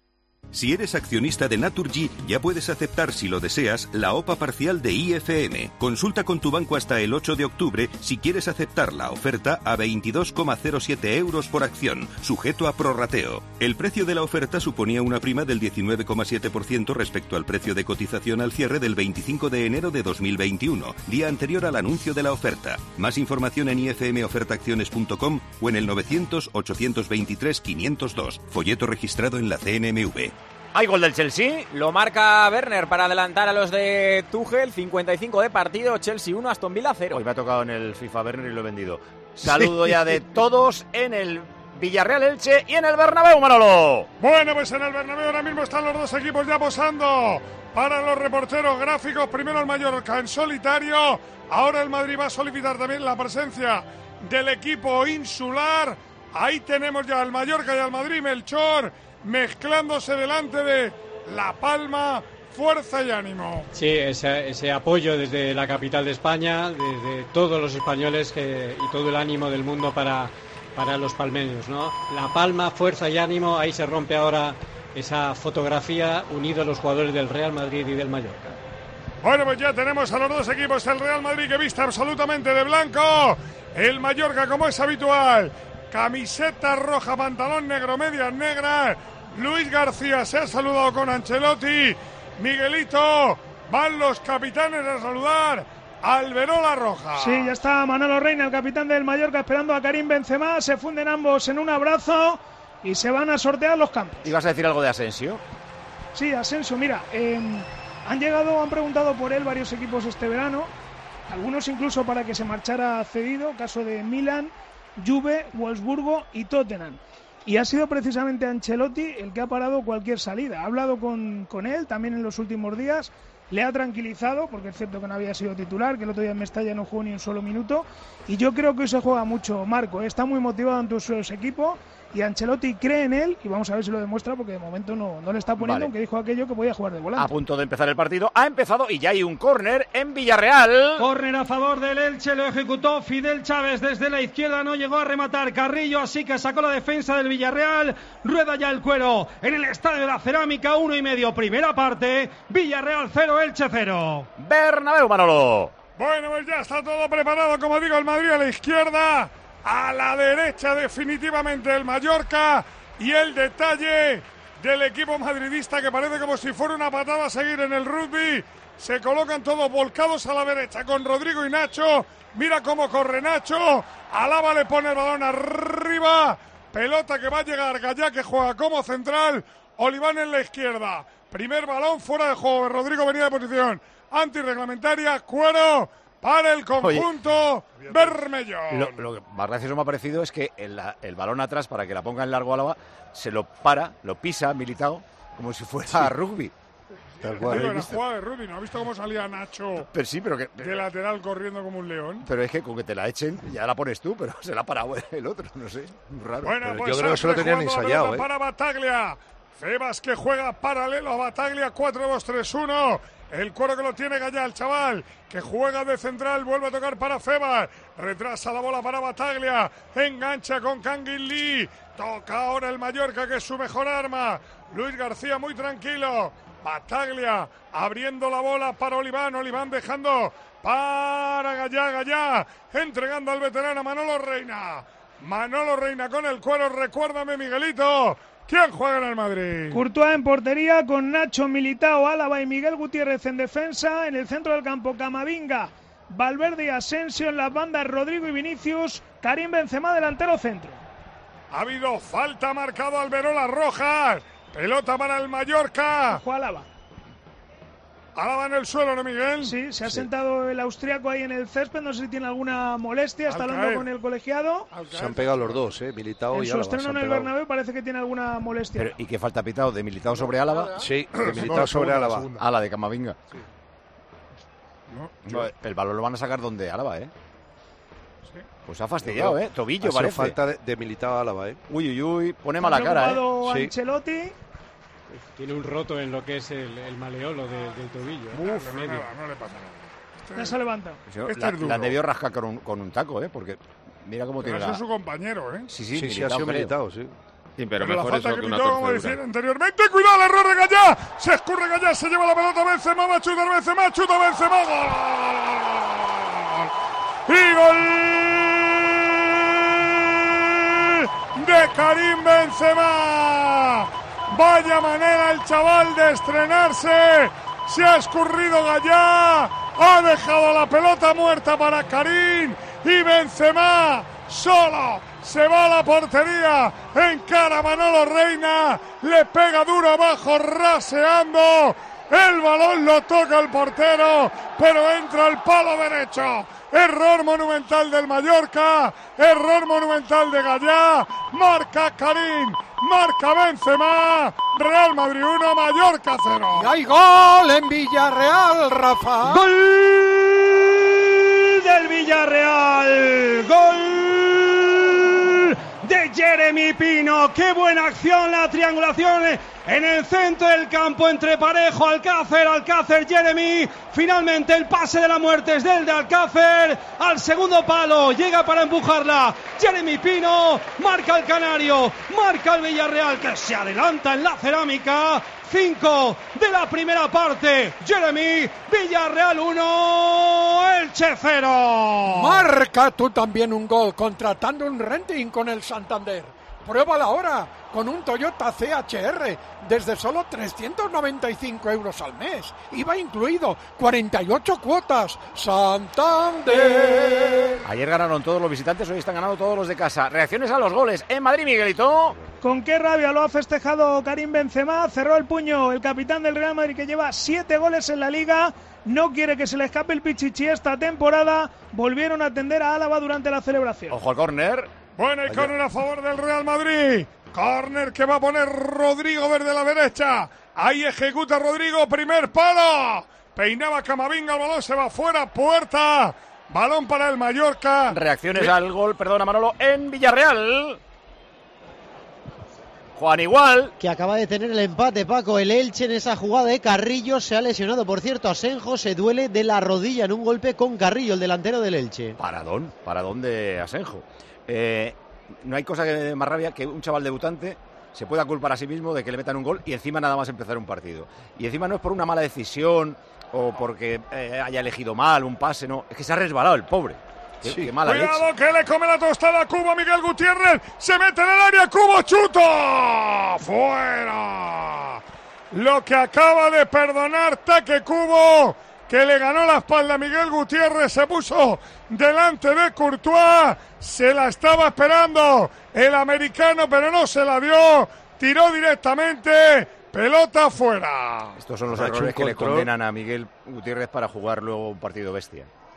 S13: Si eres accionista de Naturgy, ya puedes aceptar, si lo deseas, la O P A parcial de I F M. Consulta con tu banco hasta el ocho de octubre si quieres aceptar la oferta a veintidós coma cero siete euros por acción, sujeto a prorrateo. El precio de la oferta suponía una prima del diecinueve coma siete por ciento respecto al precio de cotización al cierre del veinticinco de enero de dos mil veintiuno, día anterior al anuncio de la oferta. Más información en i f m oferta acciones punto com o en el novecientos, ochocientos veintitrés, quinientos dos. Folleto registrado en la C N M V.
S1: ¿Hay gol del Chelsea?
S14: Lo marca Werner para adelantar a los de Tuchel, cincuenta y cinco de partido, Chelsea uno, Aston Villa cero.
S1: Hoy me ha tocado en el FIFA Werner y lo he vendido. Saludo sí. ya de todos en el Villarreal Elche y en el Bernabéu, Manolo.
S2: Bueno, pues en el Bernabéu ahora mismo están los dos equipos ya posando para los reporteros gráficos. Primero el Mallorca en solitario, ahora el Madrid va a solicitar también la presencia del equipo insular. Ahí tenemos ya al Mallorca y al Madrid, Melchor, mezclándose delante de La Palma, fuerza y ánimo.
S3: Sí, ese, ese apoyo desde la capital de España, desde todos los españoles que, y todo el ánimo del mundo para, para los palmeños, ¿no? La Palma, fuerza y ánimo, ahí se rompe ahora esa fotografía unidos los jugadores del Real Madrid y del Mallorca.
S2: Bueno, pues ya tenemos a los dos equipos, el Real Madrid que viste absolutamente de blanco, el Mallorca como es habitual, camiseta roja, pantalón negro, medias negras. Luis García se ha saludado con Ancelotti. Miguelito, van los capitanes a saludar al Verola Roja.
S16: Sí, ya está Manolo Reina, el capitán del Mallorca, esperando a Karim Benzema. Se funden ambos en un abrazo y se van a sortear los campos.
S1: ¿Ibas a decir algo de Asensio?
S16: Sí, Asensio, mira, eh, han llegado, han preguntado por él varios equipos este verano, algunos incluso para que se marchara cedido, caso de Milan, Juve, Wolfsburgo y Tottenham. Y ha sido precisamente Ancelotti el que ha parado cualquier salida. Ha hablado con, con él también en los últimos días, le ha tranquilizado, porque es cierto que no había sido titular, que el otro día en Mestalla no jugó ni un solo minuto. Y yo creo que hoy se juega mucho Marco, ¿eh? Está muy motivado en todos sus equipos y Ancelotti cree en él y vamos a ver si lo demuestra, porque de momento no, no le está poniendo, vale. Aunque dijo aquello que podía jugar de volante.
S1: A punto de empezar el partido, ha empezado y ya hay un córner en Villarreal.
S5: Córner a favor del Elche, lo ejecutó Fidel Chávez desde la izquierda, no llegó a rematar Carrillo, así que sacó la defensa del Villarreal. Rueda ya el cuero en el Estadio de la Cerámica, uno y medio, primera parte, Villarreal cero, Elche cero.
S1: Bernabéu, Manolo.
S2: Bueno, pues ya está todo preparado, como digo, el Madrid a la izquierda. A la derecha definitivamente el Mallorca y el detalle del equipo madridista que parece como si fuera una patada a seguir en el rugby. Se colocan todos volcados a la derecha con Rodrigo y Nacho. Mira cómo corre Nacho. Alaba le pone el balón arriba. Pelota que va a llegar Gallá, que juega como central. Oliván en la izquierda. Primer balón fuera de juego. Rodrigo venía de posición antirreglamentaria. Cuero para el conjunto Oye, bermellón.
S1: Lo, lo que más gracioso me ha parecido es que el, el balón atrás, para que la ponga en largo Álava, se lo para, lo pisa Militao, como si fuera sí. rugby.
S2: Tal cual. Digo, en la jugada de rugby, ¿no has visto cómo salía Nacho
S1: pero sí, pero que,
S2: de lateral corriendo como un león?
S1: Pero es que con que te la echen, ya la pones tú, pero se la ha parado el otro, no sé, raro.
S2: Bueno,
S8: pero
S2: pues
S8: yo creo que eso lo tenían ensayado, ¿eh?
S2: Para Battaglia, Febas que juega paralelo a Battaglia, cuatro dos tres uno. El cuero que lo tiene Gallá, el chaval, que juega de central, vuelve a tocar para Febas, retrasa la bola para Battaglia, engancha con Kangin Lee, toca ahora el Mallorca, que es su mejor arma. Luis García muy tranquilo. Battaglia abriendo la bola para Oliván, Oliván dejando para Gallá, Gallá entregando al veterano Manolo Reina. Manolo Reina con el cuero, recuérdame Miguelito, ¿quién juega en el Madrid?
S16: Courtois en portería con Nacho, Militao, Álava y Miguel Gutiérrez en defensa. En el centro del campo Camavinga, Valverde y Asensio. En las bandas Rodrigo y Vinicius. Karim Benzema delantero centro.
S2: Ha habido falta, marcado Alberola Rojas. Pelota para el Mallorca.
S16: Ojo, Álava.
S2: Álava en el suelo, ¿no, Miguel?
S16: Sí, se ha sí. sentado el austriaco ahí en el césped. No sé si tiene alguna molestia. Está hablando con el colegiado.
S8: Se han pegado los dos, ¿eh? Militao
S16: en
S8: y
S16: su
S8: Álava.
S16: estreno en el Bernabéu parece que tiene alguna molestia.
S1: Pero, ¿y qué falta pitado? ¿De Militao sobre Álava?
S8: Sí, de Militao sobre Álava.
S1: Ah, la de Camavinga. Sí.
S2: No,
S1: no, el balón lo van a sacar donde Álava, ¿eh? Sí. Pues ha fastidiado, ¿eh? Tobillo,
S8: ha
S1: parece.
S8: falta de, de Militao a Álava, ¿eh?
S1: Uy, uy, uy. Pone mala cara, ¿eh?
S16: Sí. Ancelotti.
S3: Tiene un roto en lo que es el, el maleolo de, del tobillo. ¿eh?
S2: Uf, no, no, no le pasa nada.
S16: Este ya se levanta.
S2: Este
S1: la, la debió rascar con un, con un taco, ¿eh? Porque mira cómo
S2: pero
S1: tiene la...
S2: es su compañero, ¿eh?
S1: Sí, sí,
S8: sí, sí ha sido Militao, sí.
S7: Sí, pero,
S2: pero
S7: mejor
S2: la falta
S7: eso
S2: que,
S7: que una
S2: pitó, como
S7: torcedura.
S2: decía anteriormente, cuidado, el error de Gallá, se escurre Gallá, se lleva la pelota, Benzema, va a chutar Benzema, chuta Benzema, gol, y gol de Karim Benzema. Vaya manera el chaval de estrenarse, se ha escurrido Gallá, ha dejado la pelota muerta para Karim y Benzema solo se va a la portería, encara Manolo Reina, le pega duro abajo, raseando, el balón lo toca el portero, pero entra al palo derecho. Error monumental del Mallorca, error monumental de Gallá, marca Karim, marca Benzema, Real Madrid uno, Mallorca cero.
S4: Y hay gol en Villarreal, Rafa.
S5: ¡Gol del Villarreal! ¡Gol de Jeremy Pino! ¡Qué buena acción! La triangulación en el centro del campo entre Parejo, Alcácer, Alcácer, Jeremy. Finalmente el pase de la muerte es del de Alcácer. Al segundo palo, llega para empujarla Jeremy Pino. Marca el Canario, marca el Villarreal, que se adelanta en la cerámica. cinco de la primera parte. Jeremy, Villarreal uno, Elche cero.
S4: Marca tú también un gol contratando un renting con el Santander. Pruébala ahora con un Toyota C H R desde solo trescientos noventa y cinco euros al mes. I V A incluido, cuarenta y ocho cuotas. Santander.
S1: Ayer ganaron todos los visitantes, hoy están ganando todos los de casa. Reacciones a los goles en Madrid, Miguelito.
S16: Con qué rabia lo ha festejado Karim Benzema. Cerró el puño el capitán del Real Madrid, que lleva siete goles en la Liga. No quiere que se le escape el pichichi esta temporada. Volvieron a atender a Álava durante la celebración.
S1: Ojo al córner.
S2: Bueno, y córner a favor del Real Madrid. Córner que va a poner Rodrigo desde la derecha. Ahí ejecuta Rodrigo, primer palo. Peinaba Camavinga, el balón se va fuera, puerta. Balón para el Mallorca.
S1: Reacciones al gol, perdona Manolo, en Villarreal. Juan igual.
S6: Que acaba de tener el empate, Paco. El Elche en esa jugada de Carrillo se ha lesionado. Por cierto, Asenjo se duele de la rodilla en un golpe con Carrillo, el delantero del Elche.
S1: Paradón, paradón de Asenjo. Eh, no hay cosa que me dé más rabia que un chaval debutante se pueda culpar a sí mismo de que le metan un gol y encima nada más empezar un partido. Y encima no es por una mala decisión o porque eh, haya elegido mal un pase, no. Es que se ha resbalado el pobre. Qué,
S2: sí.
S1: qué mala
S2: Cuidado
S1: leche.
S2: Que le come la tostada a Cubo, Miguel Gutiérrez. Se mete en el área, Cubo chuta. Fuera. Lo que acaba de perdonar Taque Cubo, que le ganó la espalda a Miguel Gutiérrez, se puso delante de Courtois, se la estaba esperando el americano, pero no se la dio, tiró directamente, pelota fuera.
S1: Estos son los
S8: Ha hecho
S1: errores
S8: un
S1: que le
S8: control.
S1: condenan a Miguel Gutiérrez para jugar luego un partido bestia.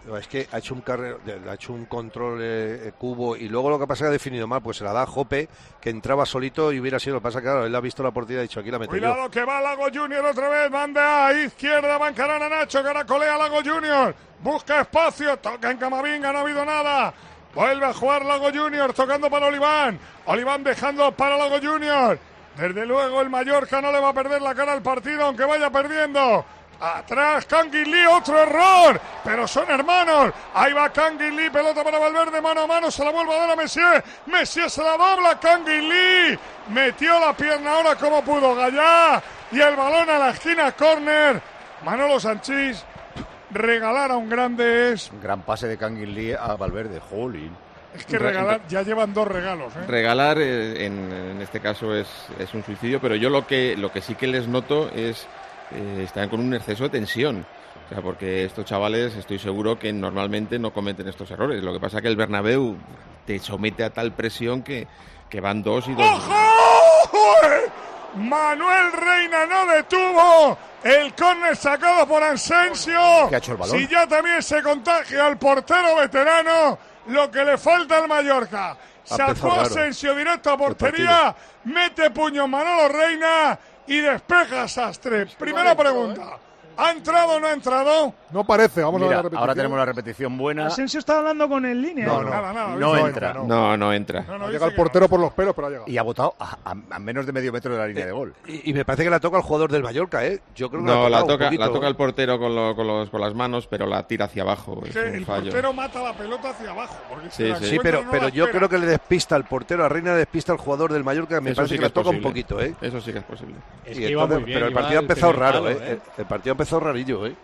S8: Es que ha hecho un carrero, ha hecho un control eh, cubo y luego lo que pasa es que ha definido mal, pues se la da a Jope, que entraba solito y hubiera sido, lo que pasa que claro, él ha visto la portería y ha dicho aquí la meto
S2: Cuidado
S8: yo.
S2: que va Lago Junior otra vez, manda a izquierda, va a encarar a Nacho, caracolea Lago Junior, busca espacio, toca en Camavinga, no ha habido nada. Vuelve a jugar Lago Junior, tocando para Oliván. Oliván dejando para Lago Junior. Desde luego el Mallorca no le va a perder la cara al partido, aunque vaya perdiendo. Atrás Kangin Lee, otro error, pero son hermanos. Ahí va Kangin Lee, pelota para Valverde, mano a mano, se la vuelve a dar a Messier. Messier se la dobla, Kangin Lee metió la pierna ahora como pudo Gallá. Y el balón a la esquina, córner. Manolo Sanchís, regalar a un grande es...
S1: Un gran pase de Kangin Lee a Valverde, jolín.
S2: Es que regalar, ya llevan dos regalos. ¿eh?
S7: Regalar eh, en, en este caso es, es un suicidio, pero yo lo que, lo que sí que les noto es... Eh, están con un exceso de tensión, o sea, porque estos chavales estoy seguro que normalmente no cometen estos errores. Lo que pasa es que el Bernabéu te somete a tal presión que, que van dos y dos.
S2: ¡Ojo! Manuel Reina no detuvo el córner sacado por Asensio.
S1: ¿Qué ha hecho el balón?
S2: Si ya también se contagia al portero veterano, lo que le falta al Mallorca. Sacó a Asensio directo a portería, mete puño Manolo Reina y despeja Sastre. Primera pregunta. ¿Ha entrado o no ha entrado?
S9: No parece, vamos
S1: Mira,
S9: a ver la repetición.
S1: ahora tenemos la repetición buena.
S16: Asensio está hablando con el línea.
S9: No, no,
S2: nada, nada.
S1: No
S2: dice
S1: entra.
S2: que
S7: No, no entra.
S2: No, no,
S9: Ha
S2: dice
S9: llegado el
S2: que
S9: portero
S2: no.
S9: por los pelos, pero ha llegado.
S1: Y ha botado a, a- a menos de medio metro de la línea de gol.
S8: Y, y me parece que la toca el jugador del Mallorca, ¿eh? Yo creo que
S7: No,
S8: la,
S7: la
S8: ha tocado un
S7: toca,
S8: poquito,
S7: la toca
S8: ¿eh?
S7: el portero con, lo- con, los, con las manos, pero la tira hacia abajo.
S2: Es
S7: Es
S2: que
S7: un
S2: el
S7: fallo.
S2: portero mata la pelota hacia abajo. Porque
S7: Sí,
S2: se la
S7: sí.
S8: Sí,
S2: encuentra
S8: pero,
S2: y no
S8: pero
S2: la
S8: yo
S2: espera.
S8: creo que le despista al portero, a Reina le despista al jugador del Mallorca, me
S7: Eso
S8: parece
S7: sí
S8: que la
S7: es
S8: toca un
S7: posible.
S8: poquito, ¿eh?
S7: Eso sí que es posible.
S3: Es
S8: Y
S3: que iba
S8: entonces-
S3: muy bien,
S8: pero el
S3: iba
S8: partido ha
S3: al
S8: empezado
S3: primer
S8: raro,
S3: palo,
S8: ¿eh? El, el partido ha empezado rarillo, ¿eh?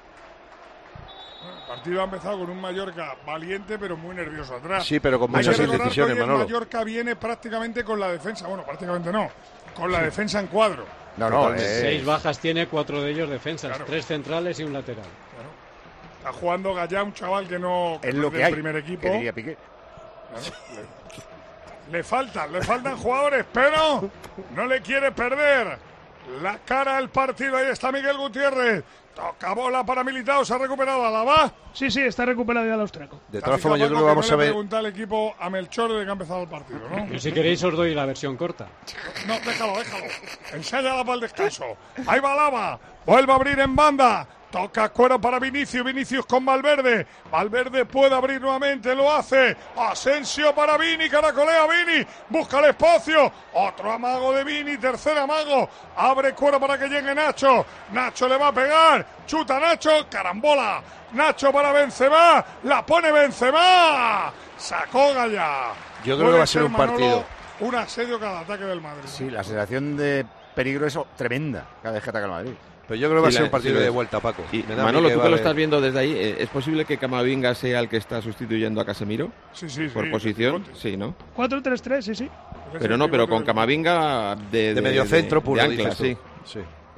S2: El partido ha empezado con un Mallorca valiente, pero muy nervioso atrás.
S8: Sí, pero con
S2: Hay
S8: muchas
S2: que recordar que
S8: indecisiones,
S2: hoy el
S8: Manolo.
S2: Mallorca viene prácticamente con la defensa. Bueno, prácticamente no. Con la defensa en cuadro.
S1: No, no,
S8: Totalmente.
S1: eh,
S3: Seis bajas tiene, cuatro de ellos defensas,
S2: Claro.
S3: tres centrales y un lateral.
S2: Está jugando Gallá, un chaval que no
S1: es lo
S2: del
S1: que hay.
S2: primer equipo.
S1: Que diría Piqué.
S2: Claro, le, le faltan, le faltan jugadores, pero no le quiere perder la cara al partido. Ahí está Miguel Gutiérrez. Toca bola para Militao, se ha recuperado Alaba.
S16: Sí, sí, está recuperado ya el austriaco.
S8: De todas formas, yo creo que vamos a ver.
S2: Preguntar al equipo a Melchor de que ha empezado el partido, ¿no?
S3: Yo, si queréis os doy la versión corta.
S2: No, déjalo, déjalo. Ensáyala para el descanso. Ahí va Alaba. Vuelve a abrir en banda. Toca cuero para Vinicius. Vinicius con Valverde. Valverde puede abrir nuevamente. Lo hace. Asensio para Vini. Caracolea Vini. Busca el espacio. Otro amago de Vini. Tercer amago. Abre cuero para que llegue Nacho. Nacho le va a pegar. Chuta Nacho. Carambola. Nacho para Benzema. La pone Benzema. Sacó Gallá.
S8: Yo creo que va a ser un
S2: Manolo,
S8: partido.
S2: un asedio cada ataque del Madrid.
S1: Sí, la sensación de peligro es tremenda cada vez que ataca el Madrid.
S8: Pero yo creo que va a
S7: Sí,
S8: ser
S7: la-
S8: un partido
S7: sí,
S8: de
S7: lo-
S8: vuelta, Paco.
S7: Y
S8: Me da a mí
S7: Manolo, tú
S8: va
S7: que
S8: a
S7: lo
S8: haber-
S7: estás viendo desde ahí, eh, ¿es posible que Camavinga sea el que está sustituyendo a Casemiro?
S2: Sí, sí,
S7: Por
S2: sí,
S7: posición,
S2: pivote.
S7: sí, ¿no?
S16: cuatro tres tres, sí, sí.
S7: Pero no, pero con Camavinga de,
S8: De mediocentro puro,
S7: de ancla,
S8: dices tú.
S7: sí.
S8: Sí.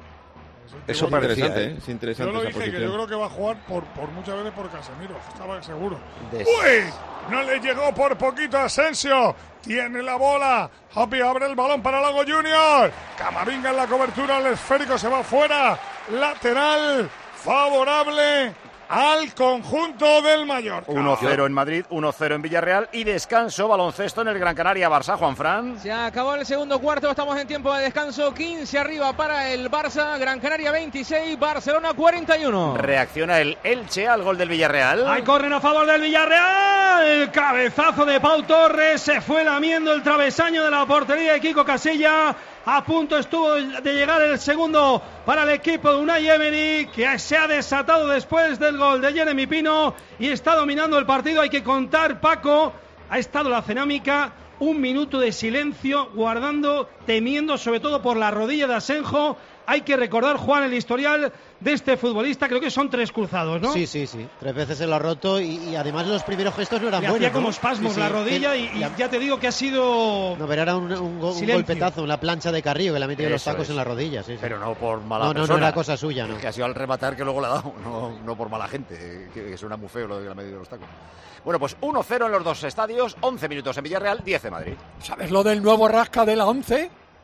S7: Eso
S8: Eso parecía,
S7: interesante,
S8: ¿eh?
S7: ¿eh? Es
S2: Yo
S7: interesante
S2: lo
S7: esa
S2: dije, que
S7: posición.
S2: yo creo que va a jugar por, por muchas veces por Casemiro, estaba seguro.
S1: Des-
S2: ¡Uy! No le llegó por poquito a Asensio. Tiene la bola. Hopi abre el balón para Lago Junior. Camavinga en la cobertura, el esférico se va fuera. Lateral favorable al conjunto del Mallorca.
S1: uno cero en Madrid, uno cero en Villarreal y descanso, baloncesto en el Gran Canaria Barça, Juan Fran.
S12: Se acabó el segundo cuarto, estamos en tiempo de descanso, quince arriba para el Barça, Gran Canaria veintiséis, Barcelona cuarenta y uno.
S1: Reacciona el Elche al gol del Villarreal.
S5: Hay córner a favor del Villarreal. El cabezazo de Pau Torres. Se fue lamiendo el travesaño de la portería de Kiko Casilla. A punto estuvo de llegar el segundo para el equipo de Unai Emery, que se ha desatado después del gol de Jeremy Pino y está dominando el partido. Hay que contar, Paco, ha estado la cerámica un minuto de silencio, guardando, temiendo sobre todo por la rodilla de Asenjo. Hay que recordar, Juan, el historial de este futbolista, creo que son tres cruzados, ¿no?
S6: Sí, sí, sí. Tres veces se lo ha roto y, y además los primeros gestos no eran
S5: Le
S6: buenos.
S5: hacía como
S6: ¿no?
S5: espasmos
S6: Sí,
S5: la
S6: sí.
S5: rodilla
S6: Que-
S5: y, y
S6: la-
S5: ya te digo que ha sido...
S6: No, pero era un, un go- un
S5: Silencio.
S6: golpetazo, una plancha de Carrillo que le ha metido los
S1: Eso
S6: tacos
S1: es.
S6: en la rodilla. Sí, sí.
S1: Pero no por mala
S6: No, no, no
S1: persona.
S6: era cosa suya, ¿no?
S1: Que ha sido al rematar que luego le ha dado, no, no por mala gente, que, que suena muy feo lo de que le ha metido los tacos. Bueno, pues uno cero en los dos estadios, once minutos en Villarreal, diez en Madrid.
S4: ¿Sabes lo del nuevo rasca de la once?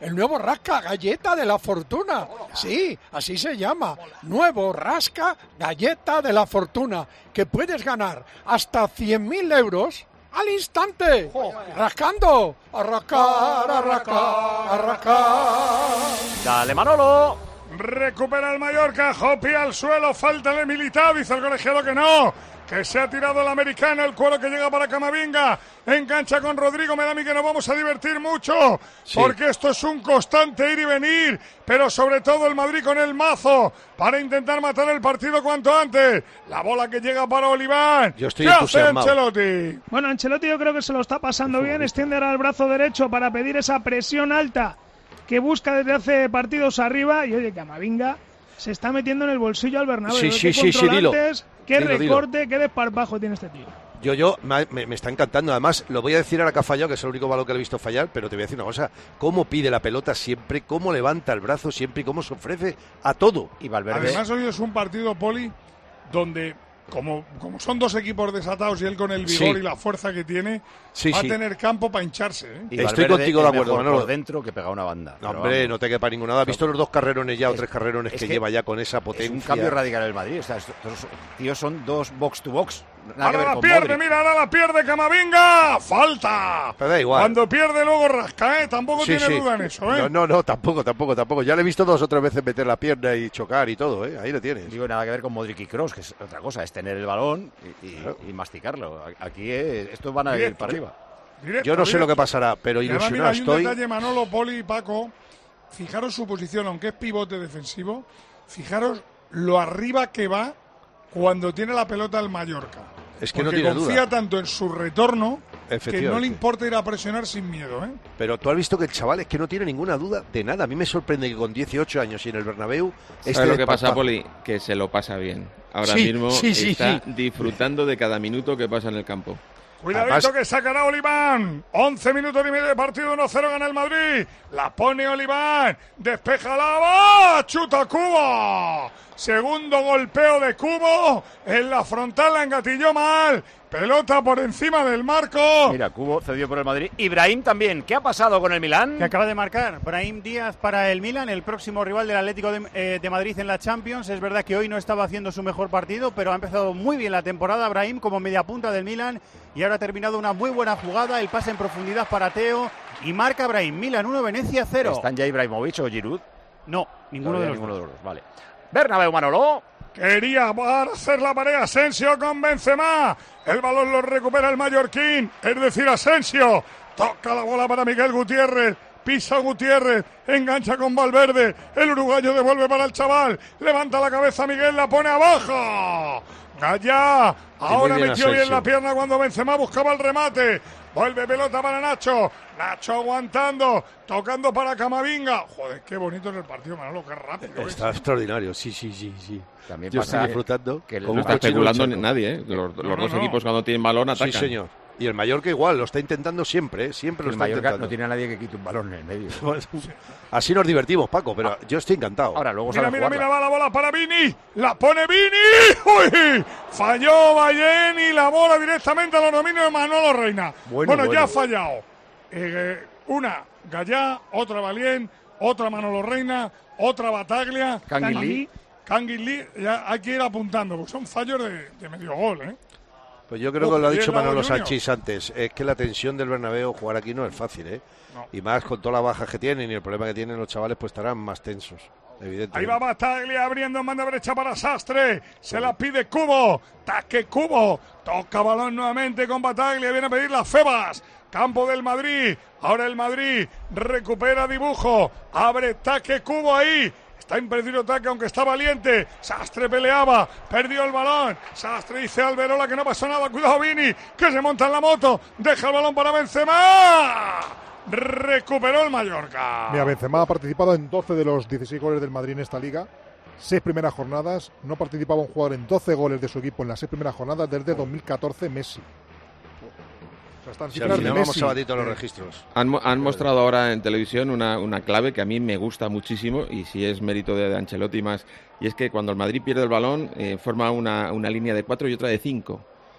S4: el nuevo Rasca Galleta de la Fortuna. Sí, así se llama. Nuevo Rasca Galleta de la Fortuna, que puedes ganar hasta cien mil euros al instante. Rascando. A rascar, a rascar, a rascar.
S1: Dale, Manolo.
S2: Recupera el Mallorca, Jopi al suelo, falta de Militao, dice el colegiado que no, que se ha tirado el americano, el cuero que llega para Camavinga, engancha con Rodrigo, me da a mí que nos vamos a divertir mucho, sí. Porque esto es un constante ir y venir, pero sobre todo el Madrid con el mazo, para intentar matar el partido cuanto antes, la bola que llega para Oliván.
S8: Yo estoy
S2: ¿Qué hace
S8: entusiasmado.
S2: Ancelotti?
S16: Bueno, Ancelotti yo creo que se lo está pasando bien, extiende ahora el brazo derecho para pedir esa presión alta que busca desde hace partidos arriba, y oye, Camavinga se está metiendo en el bolsillo al Bernabéu.
S8: Sí, sí,
S16: qué
S8: sí, sí, dilo.
S16: Qué
S8: Dilo,
S16: recorte,
S8: dilo.
S16: qué desparpajo tiene este tío.
S8: Yo, yo, me, me está encantando. Además, lo voy a decir ahora que ha fallado, que es el único balón que le he visto fallar, pero te voy a decir una cosa. Cómo pide la pelota siempre, cómo levanta el brazo siempre y cómo se ofrece a todo.
S1: Y Valverde.
S2: Además, hoy es un partido, Poli, donde... Como, como son dos equipos desatados y él con el vigor
S8: Sí.
S2: y la fuerza que tiene,
S8: Sí,
S2: va
S8: sí.
S2: a tener campo para hincharse. ¿eh?
S1: Y
S8: Estoy
S1: Valverde
S8: contigo de
S1: es
S8: acuerdo,
S1: mejor
S8: Manolo.
S1: por dentro que pega una banda.
S8: No,
S1: Pero
S8: hombre,
S1: vamos.
S8: no te quepa ninguna duda. ¿Has visto los dos carrerones ya o tres carrerones
S1: es
S8: que,
S1: que
S8: lleva ya con esa
S1: Es
S8: potencia?
S1: un cambio radical en el Madrid. O sea, estos tíos son dos box to box. Nada que
S2: Ahora
S1: ver
S2: la
S1: con
S2: pierde,
S1: Modric.
S2: mira, ahora la pierde Camavinga. ¡Falta!
S8: Pero da igual.
S2: Cuando pierde luego rasca, ¿eh? Tampoco
S8: Sí,
S2: tiene
S8: sí.
S2: duda en eso, ¿eh?
S8: No, no, no, tampoco, tampoco, tampoco. Ya le he visto dos o tres veces meter la pierna y chocar y todo, ¿eh? Ahí lo tienes.
S1: Digo, nada que ver con Modric y Kroos, que es otra cosa, es tener el balón y, y,
S8: Claro.
S1: y masticarlo. Aquí eh, estos van a ir
S2: Directo,
S1: para arriba.
S2: Directo,
S8: Yo no sé lo que
S2: directo.
S8: pasará, pero
S2: Y además,
S8: ilusionado
S2: mira, hay un
S8: estoy.
S2: detalle, Manolo, Poli y Paco. Fijaros su posición, aunque es pivote defensivo. Fijaros lo arriba que va cuando tiene la pelota el Mallorca.
S8: Es que
S2: Porque
S8: no tiene
S2: confía
S8: duda.
S2: tanto en su retorno que no
S8: Efectivamente.
S2: le importa ir a presionar sin miedo, ¿eh?
S8: Pero tú has visto que el chaval es que no tiene ninguna duda de nada. A mí me sorprende que con dieciocho años y en el Bernabéu
S7: ¿Sabes
S8: esté
S7: lo que pasa,
S8: desparpajo.
S7: Poli? Que se lo pasa bien. Ahora
S8: Sí,
S7: mismo
S8: sí, sí,
S7: está
S8: sí.
S7: disfrutando de cada minuto que pasa en el campo.
S2: Cuidadito
S8: Además-
S2: que sacará Oliván. once minutos y medio de partido, uno cero gana el Madrid. La pone Oliván. Despeja la va. Chuta Cubo. Segundo golpeo de Cubo. En la frontal la engatilló mal. Pelota por encima del marco.
S1: Mira, Cubo cedió por el Madrid. Ibrahim también. ¿Qué ha pasado con el Milán?
S9: Que acaba de marcar Brahim Díaz para el Milan, el próximo rival del Atlético de, eh, de Madrid en la Champions. Es verdad que hoy no estaba haciendo su mejor partido, pero ha empezado muy bien la temporada Brahim como media punta del Milan y ahora ha terminado una muy buena jugada, el pase en profundidad para Teo y marca Brahim. Milan uno, Venecia cero.
S1: ¿Están ya Ibrahimovic o Giroud?
S9: No, ninguno de los
S1: ninguno
S9: dos.
S1: de los dos. Vale. Bernabéu, Manolo.
S2: Quería hacer la pared Asensio con Benzema. El balón lo recupera el mallorquín, es decir, Asensio. Toca la bola para Miguel Gutiérrez. Pisa Gutiérrez, engancha con Valverde. El uruguayo devuelve para el chaval. Levanta la cabeza Miguel, la pone abajo. Gallá. Ahora
S8: bien
S2: metió bien
S8: Asensio.
S2: la pierna cuando Benzema buscaba el remate. Vuelve pelota para Nacho. Nacho aguantando. Tocando para Camavinga. Joder, qué bonito es el partido, Manolo. Qué rápido.
S8: Está extraordinario, sí, sí, sí, sí.
S1: También
S8: Yo
S1: pasa
S8: estoy disfrutando.
S1: que el-
S8: como
S7: No
S8: un
S7: está
S8: cochino
S7: especulando
S8: luchando.
S7: nadie, ¿eh? Los, los
S2: No,
S7: dos
S2: no, no.
S7: equipos cuando tienen balón atacan.
S8: Sí, señor. Y el Mallorca igual, lo está intentando siempre, ¿eh? Siempre lo
S1: El
S8: está
S1: Mallorca
S8: intentando.
S1: no tiene a nadie que quite un balón en el medio.
S8: Así nos divertimos, Paco, pero yo estoy encantado.
S1: Ahora, luego
S2: Mira,
S1: sabe
S2: mira,
S1: jugarla.
S2: mira, va la bola para Vini. La pone Vini. ¡Uy! Falló Ballén y la bola directamente a los dominios de Manolo Reina.
S8: Bueno,
S2: ya
S8: bueno.
S2: ha fallado. Eh, una Gallá, otra Ballén, otra Manolo Reina, otra Bataglia.
S1: Canguilí.
S2: Canguilí, ya hay que ir apuntando, porque son fallos de, de medio gol, ¿eh?
S8: Pues yo creo
S2: Uf,
S8: que lo ha
S2: y
S8: dicho
S2: el Lago
S8: Manolo
S2: Junior.
S8: Sánchez antes, es que la tensión del Bernabéu jugar aquí no es fácil, ¿eh?
S2: No.
S8: Y más con todas las bajas que tienen y el problema que tienen los chavales, pues estarán más tensos, evidentemente.
S2: Ahí va Bataglia abriendo en banda derecha para Sastre. Se la pide Cubo. Taque Cubo. Toca balón nuevamente con Bataglia. Viene a pedir las Febas. Campo del Madrid. Ahora el Madrid recupera dibujo. Abre Taque Cubo ahí. Está impreciso Taque, aunque está valiente. Sastre peleaba. Perdió el balón. Sastre dice a Alberola que no pasó nada. Cuidado Vini, que se monta en la moto. Deja el balón para Benzema. Recuperó el Mallorca.
S19: Mira, Benzema ha participado en doce de los dieciséis goles del Madrid en esta liga. Seis primeras jornadas. No participaba un jugador en doce goles de su equipo en las seis primeras jornadas desde dos mil catorce, Messi. O sea, están
S8: Si al
S19: cifras
S8: final
S19: de
S8: vamos
S19: Messi.
S8: a batir todos los registros.
S7: Han, mo- han mostrado ahora en televisión una, una clave que a mí me gusta muchísimo y si es mérito de, de Ancelotti más, y es que cuando el Madrid pierde el balón eh, forma una, una línea de cuatro y otra de cinco.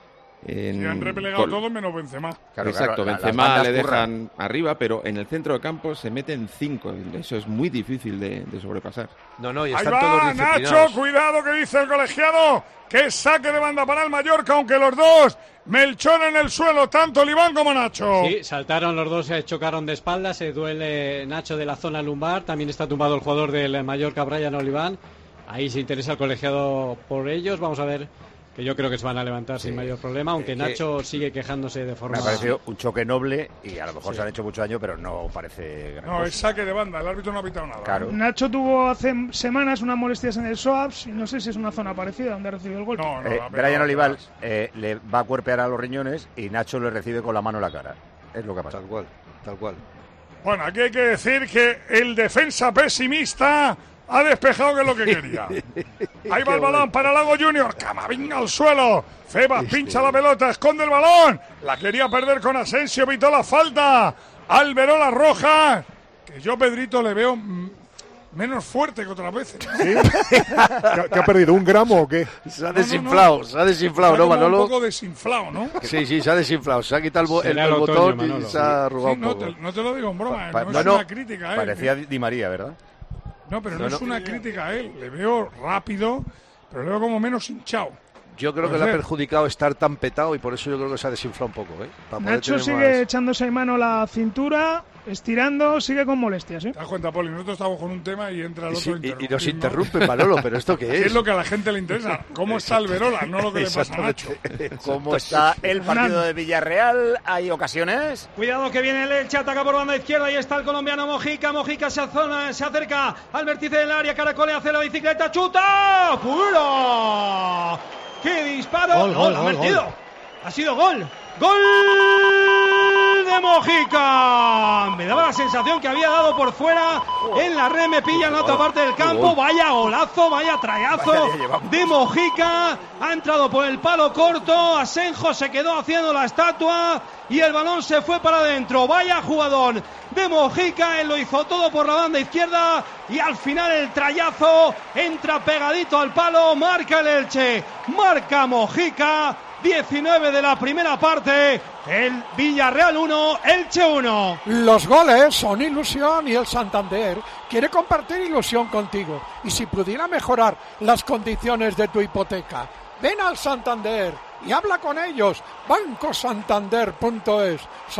S7: En,
S2: Se han relegado
S7: con,
S2: todos menos Benzema.
S7: Claro, exacto,
S1: claro,
S7: Benzema le dejan arriba, pero en el centro de campo se meten cinco. Eso es muy difícil de, de sobrepasar.
S8: No, no, y
S2: están Ahí va, todos Nacho, cuidado que dice el colegiado, que saque de banda para el Mallorca, aunque los dos, Melchor en el suelo, tanto Oliván como Nacho.
S3: Sí, saltaron los dos, se chocaron de espaldas, se duele Nacho de la zona lumbar, también está tumbado el jugador del Mallorca, Brian Oliván. Ahí se interesa el colegiado por ellos, vamos a ver. Que yo creo que se van a levantar sí. sin mayor problema, aunque Nacho que sigue quejándose de forma...
S1: Me ha parecido un choque noble y a lo mejor sí. se han hecho mucho daño, pero no parece gran
S2: No,
S1: cosa.
S2: es saque de banda, el árbitro no ha pitado nada.
S1: Claro.
S16: Nacho tuvo hace semanas unas molestias en el psoas y no sé si es una zona parecida donde recibió el golpe.
S1: No, no, eh, Brian Olival eh, le va a cuerpear a los riñones y Nacho le recibe con la mano en la cara. Es lo que ha pasado.
S8: Tal cual, tal cual.
S2: Bueno, aquí hay que decir que el defensa pesimista... ha despejado que es lo que quería. Ahí va el balón para Lago Junior. Camavinga al suelo. Febas pincha la pelota, esconde el balón. La quería perder con Asensio, pitó la falta. Alberola Roja. Que yo, Pedrito, le veo menos fuerte que otras veces.
S19: ¿Sí? ¿Qué, ¿Qué ha perdido? ¿Un gramo o qué?
S8: Se ha desinflado, no, no, no. se ha desinflado, ¿no, Manolo?
S2: Un poco desinflado, ¿no?
S8: Sí, sí, se ha desinflado. Se ha quitado el, el, el botón otoño, y se ha arrugado
S2: sí,
S8: un
S2: no,
S8: poco.
S2: Te, no te lo digo en broma,
S1: pa,
S2: no,
S1: no
S2: es
S1: no,
S2: una crítica. ¿eh?
S1: Parecía Di María, ¿verdad?
S2: No, pero no,
S8: no
S2: es
S8: no.
S2: una crítica a él. Le veo rápido, pero le veo como menos hinchado.
S8: Yo creo que le ha perjudicado estar tan petado y por eso yo creo que se ha desinflado un poco. ¿eh?
S16: Nacho sigue más... echándose en mano la cintura, estirando, sigue con molestias. ¿eh?
S2: ¿Te das cuenta, Poli? Nosotros estamos con un tema y entra el otro.
S8: Y, sí, y, y nos interrumpe, Manolo, pero ¿esto qué es?
S2: Es lo que a la gente le interesa. ¿Cómo está Alberola? No lo que le pasa a Nacho.
S1: ¿Cómo está el partido de Villarreal? ¿Hay ocasiones?
S5: Cuidado que viene el Elche, ataca por banda izquierda. Ahí está el colombiano Mojica. Mojica se, azona, se acerca al vértice del área. Caracolea, hace la bicicleta. ¡Chuta! ¡Puro! ¡Qué disparo!
S6: Gol, gol,
S5: ¡Oh,
S6: gol,
S5: ha metido!
S6: gol.
S5: ¡Ha sido gol! ¡Gol de Mojica! Me daba la sensación que había dado por fuera. En la red me pilla en la otra parte del campo. Vaya golazo, vaya trayazo de Mojica. Ha entrado por el palo corto. Asenjo se quedó haciendo la estatua y el balón se fue para adentro. Vaya jugador de Mojica. Él lo hizo todo por la banda izquierda y al final el trayazo entra pegadito al palo. Marca el Elche. Marca Mojica. diecinueve de la primera parte, el Villarreal uno, Elche uno.
S4: Los goles son ilusión y el Santander quiere compartir ilusión contigo. Y si pudiera mejorar las condiciones de tu hipoteca, ven al Santander y habla con ellos. banco santander punto es.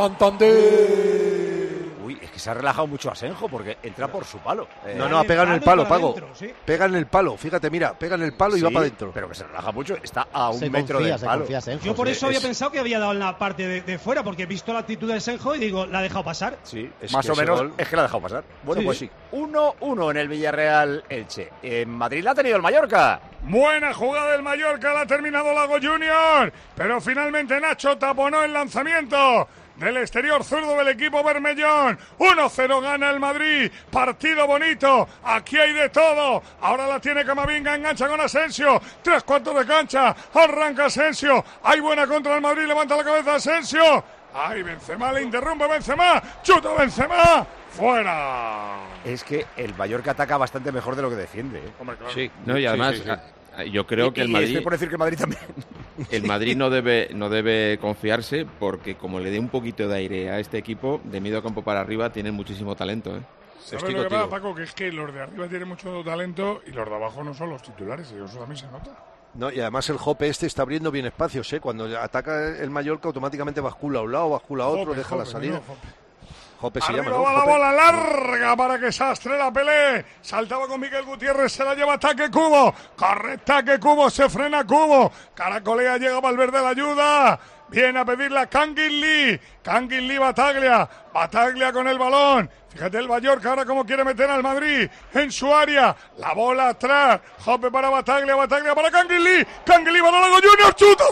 S4: Santander.
S1: Uy, es que se ha relajado mucho Asenjo porque entra por su palo.
S8: Eh, no, no, ha pegado en el palo, Pago. ¿Sí? Pega en el palo, fíjate, mira, pega en el palo y sí, va para adentro.
S1: Pero que se relaja mucho, está a un
S6: se
S1: metro
S6: confía,
S1: del palo.
S6: Confía, Senjo,
S5: Yo por
S6: sí,
S5: eso
S6: es...
S5: había pensado que había dado en la parte de, de fuera, porque he visto la actitud del Senjo y digo, la ha dejado pasar.
S1: Sí, es más o menos gol... es que la ha dejado pasar. Bueno, sí, pues sí. uno uno en el Villarreal Elche. En Madrid la ha tenido el Mallorca.
S2: Buena jugada del Mallorca, la ha terminado Lago Junior, pero finalmente Nacho taponó el lanzamiento del exterior zurdo del equipo bermellón. uno cero gana el Madrid. Partido bonito. Aquí hay de todo. Ahora la tiene Camavinga. Engancha con Asensio. Tres cuartos de cancha. Arranca Asensio. Hay buena contra el Madrid. Levanta la cabeza Asensio. Ay, Benzema le interrumpe. Benzema. Chuta Benzema. Fuera.
S1: Es que el Mallorca ataca bastante mejor de lo que defiende. ¿eh?
S7: Hombre, claro. Sí, no, y además... Sí, sí, sí. Yo creo que el Madrid...
S1: Y estoy por decir que el Madrid también.
S7: El Madrid no debe, no debe confiarse porque como le dé un poquito de aire a este equipo, de medio campo para arriba, tienen muchísimo talento. ¿eh?
S2: ¿Sabes lo que pasa, Paco? Que es que los de arriba tienen mucho talento y los de abajo no son los titulares, y eso también se nota.
S8: No, y además el Jope este está abriendo bien espacios, ¿eh? Cuando ataca el Mallorca automáticamente bascula a un lado, bascula a otro, Jope, deja Jope, la salida. No, Jope se
S2: Arriba
S8: llama, ¿no?
S2: va la
S8: Jope.
S2: bola larga para que Sastre la pelee. Saltaba con Miguel Gutiérrez, se la lleva ataque Cubo. Corre ataque Cubo, se frena Cubo. Caracolea, llega Valverde la ayuda. Viene a pedirle a Kangin Lee. Kangin Lee, Bataglia. Bataglia con el balón. Fíjate el Mallorca ahora cómo quiere meter al Madrid en su área. La bola atrás. Jope para Bataglia, Bataglia para Kangin Lee. Kangin Lee para Lago Junior. ¡Chuta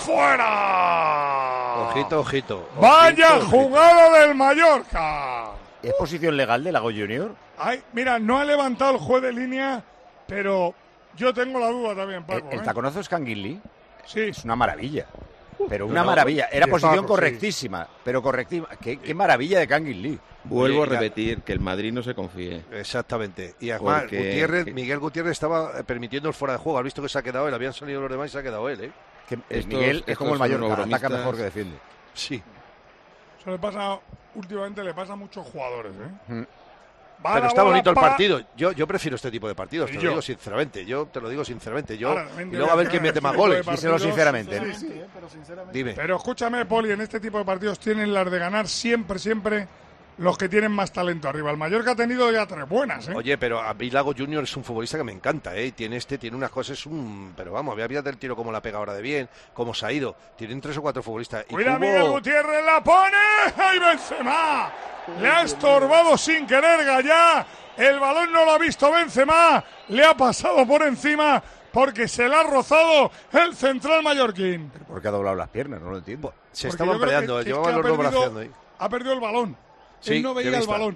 S2: fuera!
S8: Ojito, ojito.
S2: Vaya
S8: ojito,
S2: jugada
S8: ojito.
S2: del Mallorca.
S1: ¿Es posición legal de Lago Junior?
S2: Ay, mira, no ha levantado el juez de línea, pero yo tengo la duda también, Paco.
S1: ¿El, el
S2: ¿eh?
S1: taconazo es Kangin Lee?
S2: Sí.
S1: Es una maravilla. Pero una
S8: no,
S1: maravilla. Era posición
S8: Paco,
S1: correctísima, sí. pero correctísima. Qué, qué maravilla de Kangin Lee.
S7: Vuelvo a repetir que el Madrid no se confíe.
S8: Exactamente. Y además,
S7: Porque...
S8: Gutiérrez, Miguel Gutiérrez estaba permitiendo el fuera de juego. Has visto que se ha quedado él. Habían salido los demás y se ha quedado él, ¿eh?
S1: Que
S7: Estos-
S1: Miguel es como el
S7: estos son
S1: Mallorca,
S7: bromistas.
S1: ataca mejor que defiende.
S8: Sí.
S2: Eso le pasa, últimamente le pasa a muchos jugadores, ¿eh?
S1: Mm.
S2: Va
S8: Pero
S2: la
S8: está
S2: bola
S8: bonito el
S2: pa-
S8: partido. Yo, yo prefiero este tipo de partidos,
S2: Y
S8: te
S2: yo.
S8: lo digo sinceramente. Yo te lo digo sinceramente. Yo,
S2: Ahora,
S8: y
S2: también
S8: luego a ver
S2: te
S8: quién
S2: voy a
S8: mete
S2: decir
S8: más
S2: este tipo de
S8: goles.
S1: Díselo
S2: partidos-
S1: sinceramente.
S2: Sí,
S1: ¿eh?
S2: sí.
S16: Sí, pero sinceramente.
S8: Dime.
S2: Pero escúchame, Poli, en este tipo de partidos tienen las de ganar siempre, siempre los que tienen más talento arriba. El Mallorca ha tenido ya tres buenas, ¿eh?
S8: Oye, pero a mí Lago Junior es un futbolista que me encanta, ¿eh? Tiene este, tiene unas cosas, es un... Pero vamos, había visto el tiro como la pega ahora de bien, cómo se ha ido. Tienen tres o cuatro futbolistas. Y
S2: Cuida
S8: Cubo-
S2: Miguel Gutiérrez, la pone. ¡Ay, Benzema! Le ha estorbado sin querer Gallá. El balón no lo ha visto Benzema. Le ha pasado por encima porque se le ha rozado el central mallorquín.
S1: ¿Por qué ha doblado las piernas? No lo entiendo.
S8: Se
S2: Porque
S8: estaban
S2: yo creo que-
S8: peleando,
S2: que es
S8: llevaban
S2: que
S8: los
S2: ha
S8: dos
S2: perdido-
S8: braceando ahí.
S2: Ha perdido el balón.
S8: Sí,
S2: Él no
S8: de
S2: veía el
S8: vista.
S2: balón.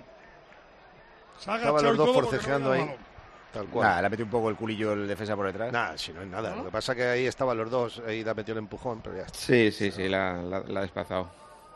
S2: Se ha
S8: Estaban
S2: agachado
S8: los
S2: y
S8: dos
S2: todo porque no
S8: forcejeando
S2: veía el
S8: ahí.
S2: balón.
S8: Tal cual.
S1: Nada, le ha metido un poco el culillo el defensa por detrás.
S8: Nada, si no es nada. Lo que pasa es que ahí estaban los dos, ahí le ha metido el empujón, pero ya está.
S7: Sí, sí, sí, la, la, la ha desplazado.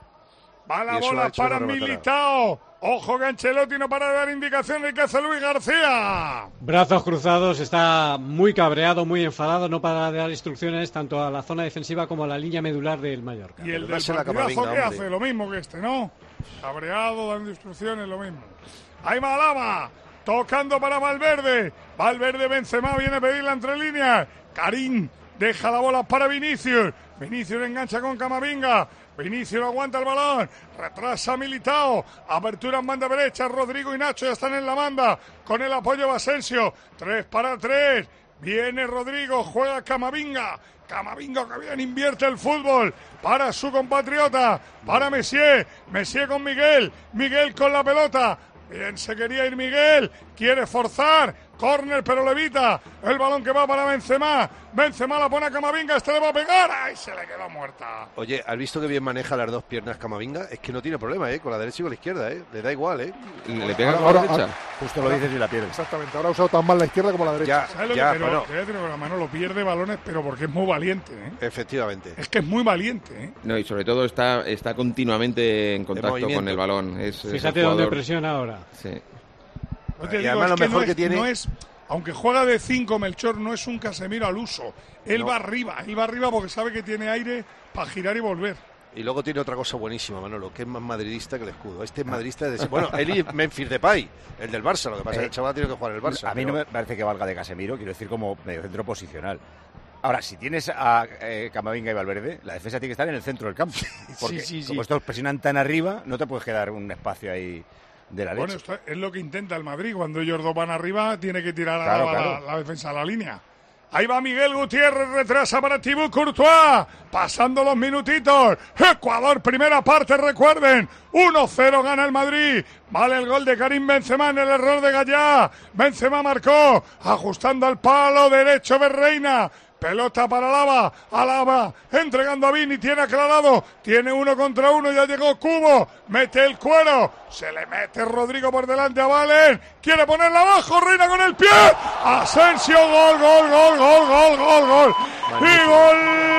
S2: Va
S8: Y
S2: la
S8: eso
S2: bola
S8: ha hecho
S2: para
S8: una rematada.
S2: Militao. Ojo que Ancelotti no para de dar indicaciones que hace Luis García.
S3: Brazos cruzados, está muy cabreado, muy enfadado, no para de dar instrucciones tanto a la zona defensiva como a la línea medular del Mallorca.
S2: Y el del
S8: Dásela a
S2: partidazo
S8: Camavinga,
S2: que
S8: hombre.
S2: hace, lo mismo que este, ¿no? Cabreado, dando instrucciones, lo mismo. Ahí Malama, tocando para Valverde. Valverde, Benzema, viene a pedir la entre líneas. Karim deja la bola para Vinicius. Vinicius engancha con Camavinga. Vinicius no aguanta el balón. Retrasa Militao. Apertura en banda derecha. Rodrigo y Nacho ya están en la banda. Con el apoyo de Asensio. Tres para tres. Viene Rodrigo. Juega Camavinga. Camavinga que bien invierte el fútbol para su compatriota. Para Messier. Messier con Miguel. Miguel con la pelota. Bien se quería ir Miguel. Quiere forzar. Córner, pero le evita. El balón que va para Benzema. Benzema la pone a Camavinga. Este le va a pegar. ¡Ay! Se le quedó muerta.
S8: Oye, ¿has visto que bien maneja las dos piernas Camavinga? Es que no tiene problema, ¿eh? Con la derecha y con la izquierda, ¿eh? Le da igual, ¿eh?
S7: Le pega con
S19: Ahora-
S7: la derecha.
S19: ahora-
S1: Justo lo dices y la pierde.
S19: Exactamente, ahora ha usado tan mal la izquierda como la derecha.
S8: Ya,
S2: ¿Sabes lo
S8: ya,
S2: que pero,
S8: bueno,
S2: te voy a decir una cosa, Manolo pierde balones, pero porque es muy valiente, ¿eh?
S8: efectivamente.
S2: Es que es muy valiente, ¿eh?
S7: No, y sobre todo está, está continuamente en contacto
S8: movimiento.
S7: con el balón. Es, es
S3: Fíjate
S7: el
S3: dónde
S7: jugador-
S3: presiona ahora.
S7: Sí.
S2: No te
S8: Y
S2: digo,
S8: además
S2: es
S8: lo
S2: que
S8: mejor
S2: no
S8: que
S2: es-
S8: tiene-
S2: no es, aunque juega de cinco Melchor, no es un Casemiro al uso. Él
S8: No.
S2: va arriba, él va arriba porque sabe que tiene aire para girar y volver.
S8: Y luego tiene otra cosa buenísima, Manolo, que es más madridista que el escudo. Este es madridista de... Bueno, él y Memphis Depay, el del Barça. Lo que pasa es que el chaval tiene que jugar en el Barça.
S1: A mí
S8: pero-
S1: no me parece que valga de Casemiro, quiero decir como mediocentro posicional. Ahora, si tienes a eh, Camavinga y Valverde, la defensa tiene que estar en el centro del campo. Porque
S8: sí, sí.
S1: como estos presionan tan arriba, no te puedes quedar un espacio ahí de la
S2: Bueno,
S1: leche.
S2: esto es lo que intenta el Madrid. Cuando ellos dos van arriba, tiene que tirar a
S1: Claro,
S2: la,
S1: claro.
S2: la- la defensa a la línea. Ahí va Miguel Gutiérrez, retrasa para Thibaut Courtois. Pasando los minutitos. Ecuador, primera parte, recuerden. uno cero gana el Madrid. Vale el gol de Karim Benzema en el error de Gallá. Benzema marcó, ajustando al palo derecho de Reina. Pelota para Alaba, Alaba entregando a Vini, tiene aclarado, tiene uno contra uno, ya llegó Cubo, mete el cuero, se le mete Rodrigo por delante a Valen, quiere ponerla abajo, Reina con el pie, Asensio, gol, gol, gol, gol, gol, gol, gol, y gol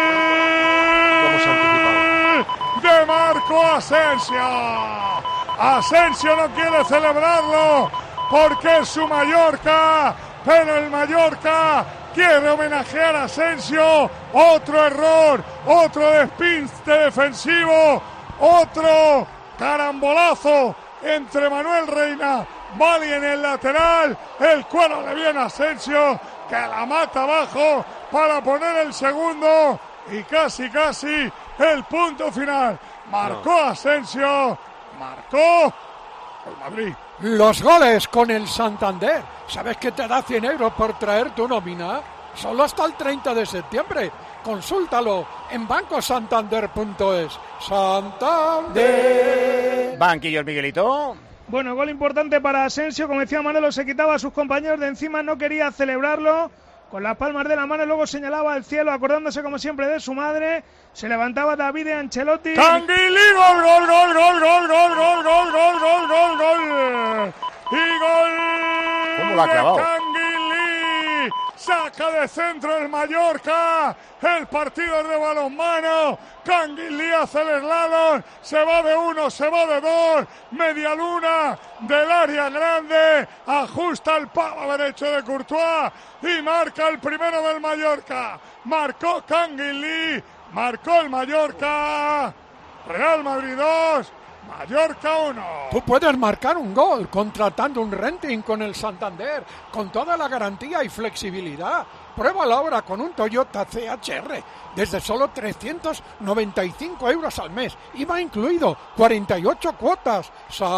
S2: de Marco Asensio. Asensio no quiere celebrarlo porque es su Mallorca, pero el Mallorca quiere homenajear a Asensio. Otro error, otro despiste defensivo, otro carambolazo entre Manuel Reina, Bali en el lateral, el cuero le viene a Asensio, que la mata abajo para poner el segundo y casi casi el punto final. Marcó Asensio, marcó el Madrid.
S4: Los goles con el Santander. ¿Sabes que te da cien euros por traer tu nómina? Solo hasta el treinta de septiembre. Consúltalo en banco santander punto es. Santander.
S1: Banquillo el Miguelito.
S16: Bueno, gol importante para Asensio. Como decía Manolo, se quitaba a sus compañeros de encima, no quería celebrarlo. Con las palmas de la mano, luego señalaba al cielo, acordándose como siempre de su madre. Se levantaba David de Ancelotti.
S2: Canguilí, gol, gol, gol, gol, gol, gol, gol, gol, gol, gol, gol, gol. Y gol.
S1: ¿Cómo lo ha clavado?
S2: de Canguilí. saca de centro el Mallorca, el partido es de balonmano, Canguilí hace el slalom, se va de uno, se va de dos, media luna del área grande, ajusta el palo derecho de Courtois y marca el primero del Mallorca, marcó Canguilí, marcó el Mallorca, Real Madrid dos, Mallorca uno.
S4: Tú puedes marcar un gol contratando un renting con el Santander, con toda la garantía y flexibilidad. Pruébalo ahora con un Toyota C H R desde solo trescientos noventa y cinco euros al mes. I V A incluido, cuarenta y ocho cuotas.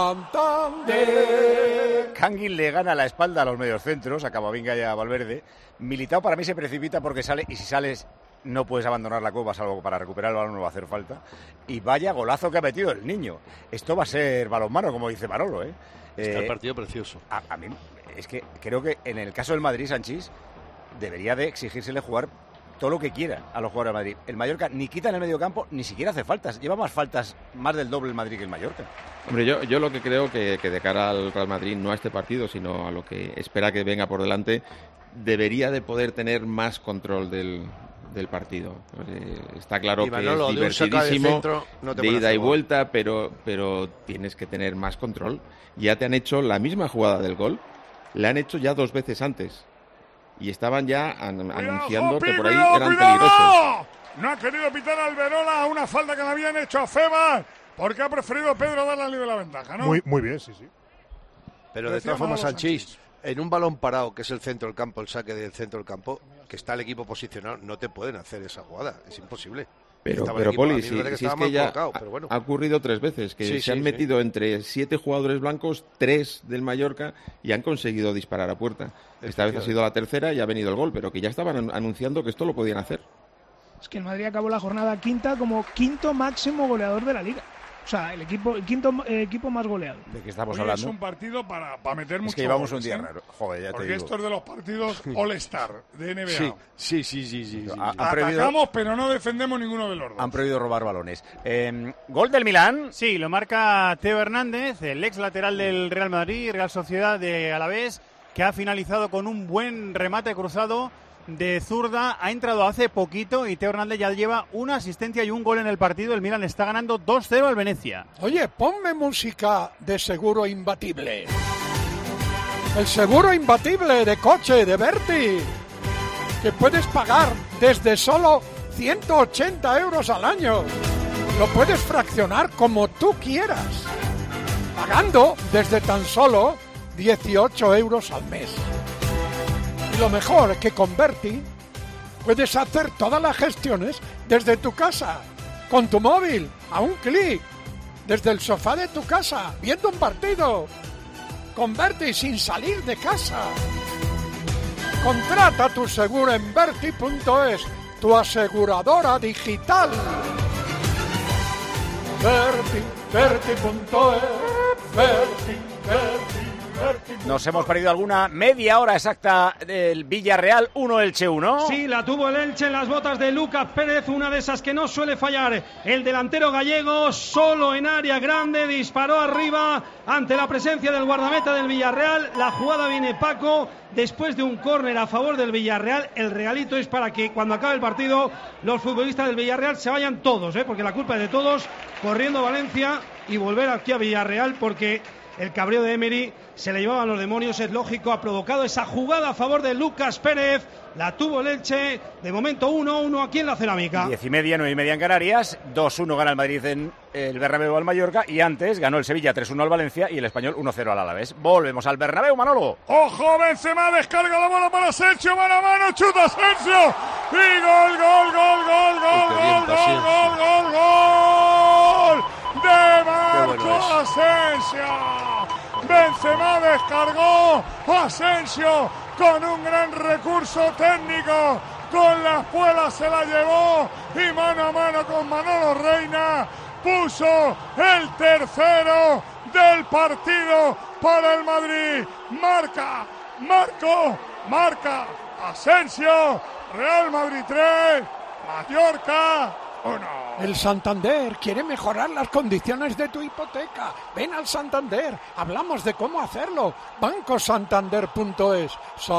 S4: Santander.
S1: Canguil le gana la espalda a los mediocentros, a Camavinga y a Valverde. Militao para mí se precipita porque sale, y si sales no puedes abandonar la copa, salvo para recuperar el balón no va a hacer falta. Y vaya golazo que ha metido el niño. Esto va a ser balonmano, como dice Manolo, ¿eh?
S8: Está
S1: eh,
S8: el partido precioso.
S1: A, a mí es que creo que en el caso del Madrid, Sanchís, debería de exigírsele jugar todo lo que quiera a los jugadores del Madrid. El Mallorca ni quita en el medio campo, ni siquiera hace faltas. Lleva más faltas, más del doble el Madrid que el Mallorca.
S7: Hombre, yo, yo lo que creo que, que de cara al Real Madrid, no a este partido, sino a lo que espera que venga por delante, debería de poder tener más control del, del partido. Eh, está claro
S8: y Manolo,
S7: que es divertidísimo,
S8: de, de, centro, no te
S7: de ida y vuelta, pero, pero tienes que tener más control. Ya te han hecho la misma jugada del gol, la han hecho ya dos veces antes. Y estaban ya an anunciando que por ahí eran peligrosos.
S2: No ha querido pitar Alberola a una falta que le habían hecho a Febas, porque ha preferido Pedro darle al líder la ventaja, ¿no?
S19: Muy, muy bien, sí, sí.
S8: Pero de todas formas, Sanchís, en un balón parado, que es el centro del campo, el saque del centro del campo, que está el equipo posicionado, no te pueden hacer esa jugada, es imposible.
S7: Pero, pero equipo, Poli, si, que si es que ya colocado, ha, bueno. ha ocurrido tres veces, que sí, se sí, han metido sí. entre siete jugadores blancos, tres del Mallorca, y han conseguido disparar a puerta. Esta vez ha sido la tercera y ha venido el gol, pero que ya estaban anunciando que esto lo podían hacer.
S16: Es que el Madrid acabó la jornada quinta como quinto máximo goleador de la Liga. O sea, el equipo el quinto eh, equipo más goleado.
S1: ¿De qué estamos
S2: Hoy
S1: hablando?
S2: Es un partido para, para meter mucho.
S1: Es que llevamos
S2: goles,
S1: un día
S2: ¿eh?
S1: raro. Joder, ya te
S2: Porque
S1: digo.
S2: esto es de los partidos All-Star de N B A.
S8: Sí, sí, sí, sí. sí, sí.
S1: Ha,
S2: Atacamos, prohibido, pero no defendemos ninguno de los dos.
S1: Han prohibido robar balones. Eh, ¿Gol del Milán?
S9: Sí, lo marca Teo Hernández, el ex lateral del Real Madrid, Real Sociedad de Alavés, que ha finalizado con un buen remate cruzado de zurda. Ha entrado hace poquito y Teo Hernández ya lleva una asistencia y un gol en el partido. El Milan está ganando dos cero al Venecia.
S4: Oye, ponme música de seguro imbatible. El seguro imbatible de coche de Berti, que puedes pagar desde solo ciento ochenta euros al año. Lo puedes fraccionar como tú quieras, pagando desde tan solo dieciocho euros al mes. Y lo mejor es que con Berti puedes hacer todas las gestiones desde tu casa, con tu móvil, a un clic, desde el sofá de tu casa, viendo un partido. Con Berti sin salir de casa. Contrata tu seguro en Berti punto es, tu aseguradora digital. Berti, Berti punto es, Berti, Berti.
S1: Nos hemos perdido alguna media hora exacta del Villarreal uno Elche uno.
S5: Sí, la tuvo el Elche en las botas de Lucas Pérez, una de esas que no suele fallar. El delantero gallego, solo en área grande, disparó arriba ante la presencia del guardameta del Villarreal. La jugada viene Paco después de un córner a favor del Villarreal. El regalito es para que cuando acabe el partido los futbolistas del Villarreal se vayan todos, ¿eh? Porque la culpa es de todos, corriendo a Valencia y volver aquí a Villarreal, porque el cabreo de Emery se le llevaban los demonios, es lógico, ha provocado esa jugada a favor de Lucas Pérez. La tuvo el Elche, de momento uno uno aquí en la Cerámica.
S1: Diez y media, nueve y media en Canarias, dos uno gana el Madrid en el Bernabéu al Mallorca, y antes ganó el Sevilla tres uno al Valencia y el Español uno cero al Alavés. Volvemos al Bernabéu, Manolo.
S2: ¡Ojo! Benzema descarga la bola para Asensio, mano a mano, chuta Asensio y gol, gol, gol, gol, gol, gol, gol, gol, gol, gol de Marco Asensio. Benzema descargó, Asensio con un gran recurso técnico, con la espuela se la llevó y mano a mano con Manolo Reina puso el tercero del partido para el Madrid. Marca, Marco, marca Asensio, Real Madrid tres, Mallorca uno.
S4: El Santander quiere mejorar las condiciones de tu hipoteca. Ven al Santander. Hablamos de cómo hacerlo. banco santander punto es.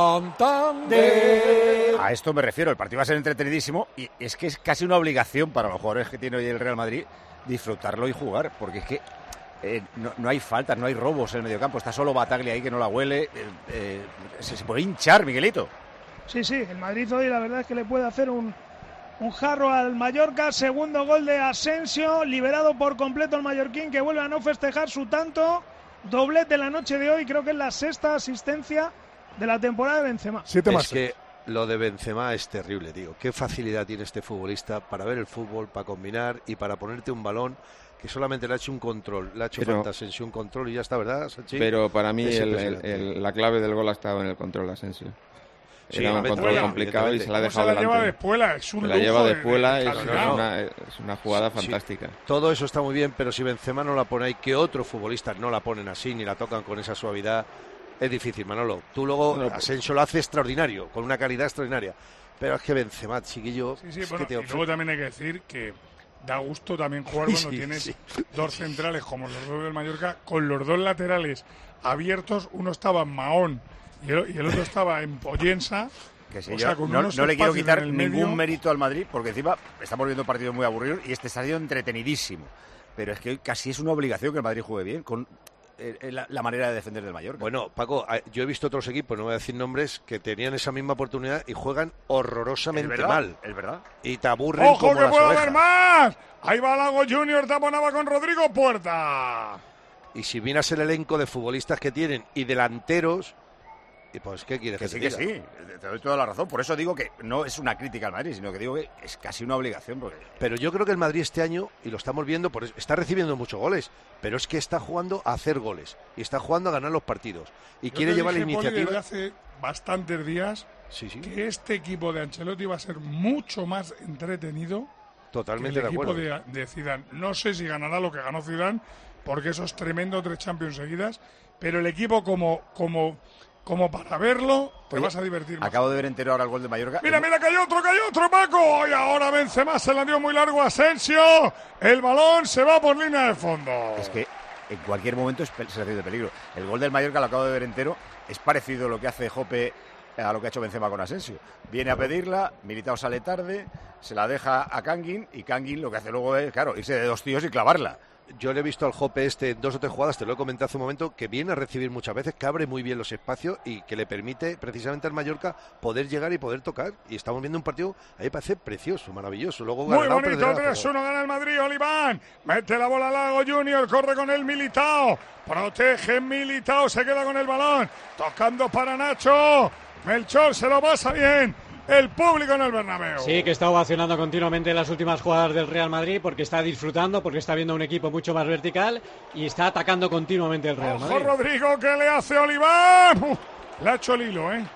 S4: Santander.
S1: A esto me refiero. El partido va a ser entretenidísimo y es que es casi una obligación para los jugadores que tiene hoy el Real Madrid disfrutarlo y jugar, porque es que eh, no, no hay faltas, no hay robos en el mediocampo. Está solo Bataglia ahí que no la huele. Eh, eh, se, se puede hinchar, Miguelito.
S16: Sí, sí. El Madrid hoy la verdad es que le puede hacer un... Un jarro al Mallorca, segundo gol de Asensio, liberado por completo el mallorquín, que vuelve a no festejar su tanto. Doblete la noche de hoy, creo que es la sexta asistencia de la temporada de Benzema.
S8: Siete más es que lo de Benzema es terrible, tío. Qué facilidad tiene este futbolista para ver el fútbol, para combinar y para ponerte un balón que solamente le ha hecho un control, le ha hecho
S7: pero,
S8: falta Asensio un control y ya está, ¿verdad, Sanchi?
S7: Pero para mí el, el, el, la clave del gol ha estado en el control de Asensio.
S8: Sí,
S7: era un control complicado y se la ha dejado
S2: se la
S7: delante.
S2: Lleva de Espuela, es un
S7: se la lleva de Espuela,
S2: de, de,
S7: es, es, una, es una jugada sí, fantástica.
S8: Sí, todo eso está muy bien, pero si Benzema no la pone ahí, que otros futbolistas no la ponen así, ni la tocan con esa suavidad, es difícil, Manolo. Tú luego, no, Asensio lo hace extraordinario, con una calidad extraordinaria. Pero es que Benzema, chiquillo...
S2: Sí, sí,
S8: es
S2: bueno,
S8: que te
S2: y luego también hay que decir que da gusto también jugar cuando sí, tienes sí. dos centrales como los dos del Mallorca, con los dos laterales abiertos. Uno estaba en Mahón y el, y el otro estaba en Pollensa.
S1: Que sí, o sea, yo no, no le quiero quitar ningún medio. mérito al Madrid, porque encima estamos viendo partidos muy aburridos y este estadio entretenidísimo. Pero es que hoy casi es una obligación que el Madrid juegue bien, con eh, la, la manera de defender del Mallorca.
S8: Bueno, Paco, yo he visto otros equipos, no voy a decir nombres, que tenían esa misma oportunidad y juegan horrorosamente
S1: ¿Es verdad?
S8: mal.
S1: Es verdad.
S8: Y te aburren
S2: ¡Ojo
S8: como
S2: que puede
S8: ovejas.
S2: haber más! Ahí va Lago Junior, taponaba con Rodrigo Puerta.
S8: Y si miras el elenco de futbolistas que tienen y delanteros... Y pues, ¿qué quieres
S1: que,
S8: que
S1: sí,
S8: te
S1: que
S8: diga?
S1: sí, te doy toda la razón. Por eso digo que no es una crítica al Madrid, sino que digo que es casi una obligación. Porque...
S8: Pero yo creo que el Madrid este año, y lo estamos viendo, por eso, está recibiendo muchos goles, pero es que está jugando a hacer goles y está jugando a ganar los partidos y
S2: yo
S8: quiere llevar
S2: dije,
S8: la iniciativa.
S2: Poli, desde hace bastantes días
S8: sí, sí.
S2: que este equipo de Ancelotti va a ser mucho más entretenido.
S8: Totalmente
S2: que el
S8: de acuerdo.
S2: equipo de, de Zidane. No sé si ganará lo que ganó Zidane, porque eso es tremendo, tres Champions seguidas, pero el equipo como como como para verlo, te
S1: Oye,
S2: vas a divertir más.
S1: Acabo de ver entero ahora el gol de Mallorca.
S2: Mira, mira, cayó otro, cayó otro, Paco. Y ahora Benzema se la dio muy largo a Asensio. El balón se va por línea de fondo.
S1: Es que en cualquier momento es sensación de peligro. El gol del Mallorca lo acabo de ver entero. Es parecido a lo que hace Jope a lo que ha hecho Benzema con Asensio. Viene a pedirla, Militao sale tarde, se la deja a Kangin y Kangin lo que hace luego es, claro, irse de dos tíos y clavarla.
S8: Yo le he visto al Jope este en dos o tres jugadas, te lo he comentado hace un momento, que viene a recibir muchas veces, que abre muy bien los espacios y que le permite precisamente al Mallorca poder llegar y poder tocar. Y estamos viendo un partido, a mí me parece precioso, maravilloso. Luego
S2: muy ganará, bonito, tres uno gana el Madrid, Oliván. Mete la bola al Lago Junior, corre con el Militao. Protege Militao, se queda con el balón. Tocando para Nacho. Melchor se lo pasa bien. El público en el Bernabéu.
S3: Sí, que está ovacionando continuamente las últimas jugadas del Real Madrid porque está disfrutando, porque está viendo un equipo mucho más vertical y está atacando continuamente el Real Madrid.
S2: Ojo Rodrigo, que le hace Oliván. Uf, le ha hecho el hilo, ¿eh?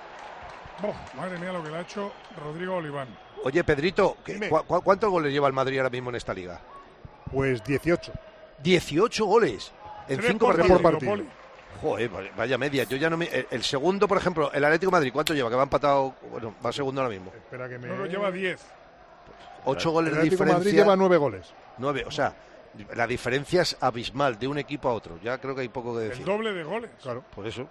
S2: Oh, madre mía lo que le ha hecho Rodrigo Oliván.
S8: Oye, Pedrito, ¿cu cu ¿cuántos goles lleva el Madrid ahora mismo en esta liga?
S19: Pues dieciocho.
S8: dieciocho goles en
S2: Tres
S8: cinco
S2: por
S8: partidos.
S2: partido, por partido.
S8: Joder, vaya media. Yo ya no me... el, el segundo, por ejemplo, el Atlético de Madrid, ¿cuánto lleva? Que va empatado, bueno, va segundo ahora mismo.
S2: Espera que me... No, lo lleva diez.
S8: Ocho goles de
S19: diferencia. El Atlético de Madrid lleva nueve goles.
S8: Nueve, o sea, la diferencia es abismal de un equipo a otro. Ya creo que hay poco que decir.
S2: El doble de goles.
S19: Claro.
S8: Por eso.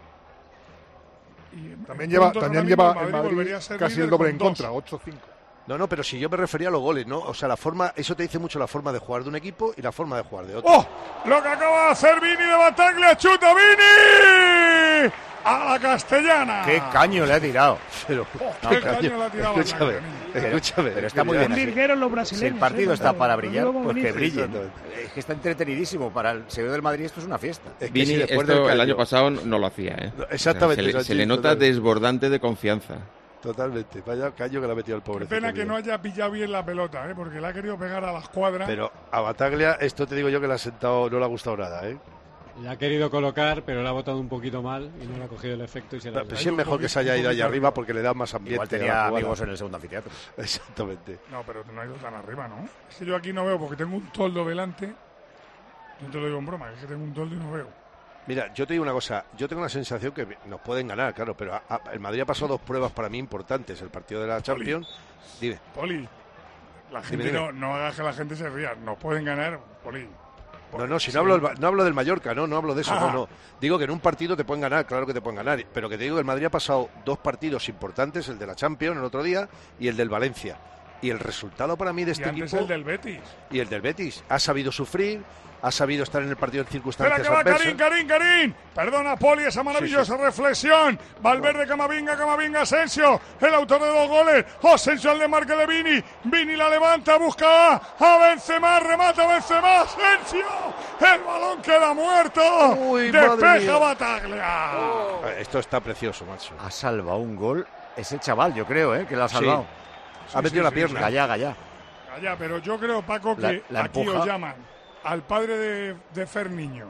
S2: Y en,
S19: también
S2: en
S19: lleva, también lleva
S2: Madrid
S19: el Madrid casi el doble en contra, ocho cinco.
S8: No, no, pero si yo me refería a los goles, ¿no? O sea, la forma, eso te dice mucho la forma de jugar de un equipo y la forma de jugar de otro.
S2: ¡Oh! Lo que acaba de hacer Vini de Bataglia, chuta Vini a la castellana.
S1: ¡Qué caño le ha tirado!
S8: Pero,
S2: oh, ¡Qué caño, caño le ha tirado!
S8: Escúchame, escúchame.
S1: Pero está muy bien así.
S16: Los brasileños,
S1: si el partido
S16: ¿eh?
S1: está para brillar,
S16: Luego
S1: pues que
S16: Vinicius.
S1: brille. Es que está entretenidísimo. Para el seguidor del Madrid esto es una fiesta.
S7: Es que Vini, si después esto del el año pasado no lo hacía, ¿eh?
S8: Exactamente.
S7: O sea, se, le, se le nota desbordante de confianza.
S8: Totalmente, vaya caño que le ha metido el pobre.
S2: Qué pena que no haya pillado bien la pelota, ¿eh? Porque le ha querido pegar a la escuadra.
S8: Pero a Bataglia, esto te digo yo que le ha sentado, no le ha gustado nada, ¿eh?
S3: Le ha querido colocar, pero le ha botado un poquito mal y no le ha cogido el efecto y se la ha
S8: Pero sí es mejor que se haya ido allá arriba porque le da más ambiente.
S1: Igual tenía amigos en el segundo anfiteatro.
S8: Exactamente.
S2: No, pero no ha ido tan arriba, ¿no? Es que yo aquí no veo porque tengo un toldo delante. No te lo digo en broma, es que tengo un toldo y no veo.
S8: Mira, yo te digo una cosa, yo tengo la sensación que nos pueden ganar, claro, pero a, a, el Madrid ha pasado dos pruebas para mí importantes, el partido de la Champions.
S2: Poli,
S8: Dime.
S2: Poli, La gente
S8: Dime,
S2: no,
S8: dime.
S2: no haga que la gente se ría. Nos pueden ganar, Polín.
S8: No, no, si
S2: Sí.
S8: no hablo, del- no hablo del Mallorca, no, no hablo de eso,
S2: Ah.
S8: no, no. Digo que en un partido te pueden ganar, claro que te pueden ganar, pero que te digo que el Madrid ha pasado dos partidos importantes, el de la Champions el otro día y el del Valencia. Y el resultado para mí de
S2: Y
S8: este
S2: antes
S8: equipo
S2: el del Betis.
S8: y el del Betis ha sabido sufrir, ha sabido estar en el partido en
S2: Espera
S8: circunstancias
S2: que va
S8: adversas.
S2: Karim, Karim, Karim. Perdona, Poli, esa maravillosa reflexión. Valverde, Camavinga, Camavinga, Asensio. El autor de dos goles. Asensio al de Marque Vini. Vini la levanta, busca a, a Benzema. Remata Benzema. Asensio. El balón queda muerto.
S8: Uy, madre
S2: Despeja
S8: mía.
S2: Bataglia.
S8: Esto está precioso, macho.
S1: Ha salvado un gol ese chaval, yo creo, ¿eh? Que lo ha
S8: Sí.
S1: salvado.
S8: Ha metido la pierna.
S1: Gallá, Gallá.
S2: Allá, pero yo creo, Paco, que
S1: La- la
S2: aquí
S1: empuja.
S2: os llaman al padre de, de Fer Niño.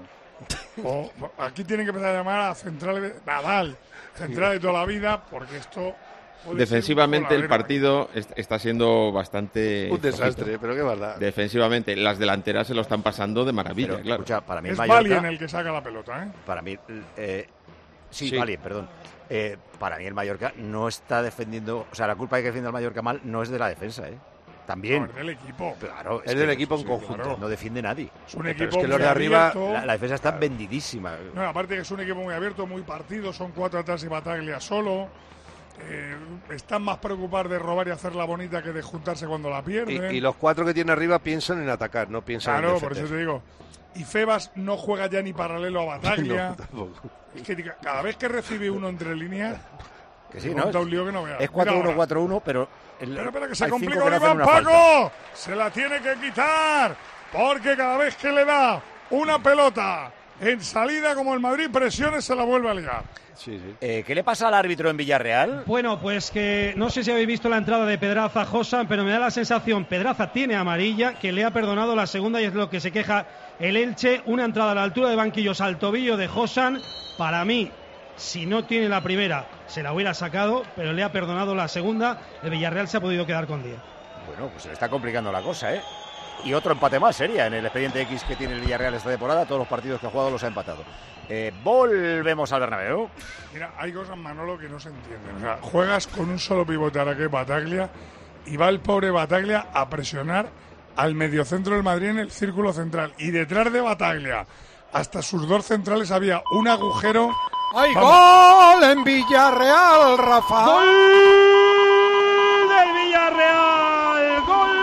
S2: O aquí tienen que empezar a llamar a centrales, Nadal, central de toda la vida, porque esto... puede
S7: Defensivamente
S2: ser un
S7: el
S2: coladero.
S7: partido est- está siendo bastante
S8: Un desastre,
S7: flojito.
S8: pero qué verdad.
S7: Defensivamente las delanteras se lo están pasando de maravilla,
S1: Pero,
S7: claro.
S1: escucha, para mí el
S2: Es
S1: Mallorca,
S2: Valien el que saca la pelota, ¿eh?
S1: para mí, eh, sí,
S8: Sí.
S1: Valien, perdón. Eh, para mí el Mallorca no está defendiendo, o sea, la culpa de que defienda el Mallorca mal no es de la defensa, ¿eh? También.
S2: No, es del equipo.
S1: Claro,
S8: Es
S1: que
S8: del equipo en
S2: sí,
S8: conjunto.
S2: claro.
S1: no defiende nadie.
S2: Es un
S8: Pero
S2: equipo
S8: es que los
S2: muy
S8: de arriba-
S2: abierto.
S1: La, la defensa está vendidísima.
S2: No, aparte que es un equipo muy abierto, muy partido, son cuatro atrás y Bataglia solo. Eh, están más preocupados de robar y hacer la bonita que de juntarse cuando la pierden.
S8: Y, y los cuatro que tiene arriba piensan en atacar, no piensan
S2: Claro,
S8: en
S2: por
S8: defender.
S2: eso te digo. Y Febas no juega ya ni paralelo a Bataglia.
S8: No, tampoco.
S2: Es que diga, cada vez que recibe uno entre líneas,
S1: Que sí,
S2: se
S1: ¿no?
S2: monta un lío que no veas.
S1: Es
S2: Mira
S1: cuatro uno
S2: ahora.
S1: cuatro uno, pero... el-
S2: Pero espera que se
S1: hay cinco
S2: complica
S1: que no hacen
S2: Iván
S1: una falta.
S2: Paco. Se la tiene que quitar. Porque cada vez que le da una pelota en salida como el Madrid presione, se la vuelve a ligar.
S8: Sí, sí.
S1: Eh, ¿Qué le pasa al árbitro en Villarreal?
S5: Bueno, pues que no sé si habéis visto la entrada de Pedraza a Josan, pero me da la sensación, Pedraza tiene amarilla, que le ha perdonado la segunda y es lo que se queja el Elche. Una entrada a la altura de banquillos al tobillo de Josan. Para mí, si no tiene la primera, se la hubiera sacado, pero le ha perdonado la segunda. El Villarreal se ha podido quedar con diez.
S1: Bueno, pues se le está complicando la cosa, ¿eh? Y otro empate más sería en el expediente X que tiene el Villarreal esta temporada. Todos los partidos que ha jugado los ha empatado. Eh, volvemos al Bernabéu.
S2: Mira, hay cosas, Manolo, que no se entienden. O sea, juegas con un solo pivote ahora que es Bataglia y va el pobre Bataglia a presionar al mediocentro del Madrid en el círculo central. Y detrás de Bataglia, hasta sus dos centrales, había un agujero.
S4: ¡Hay
S2: Vamos.
S4: gol en Villarreal, Rafa!
S5: ¡Gol del Villarreal! ¡Gol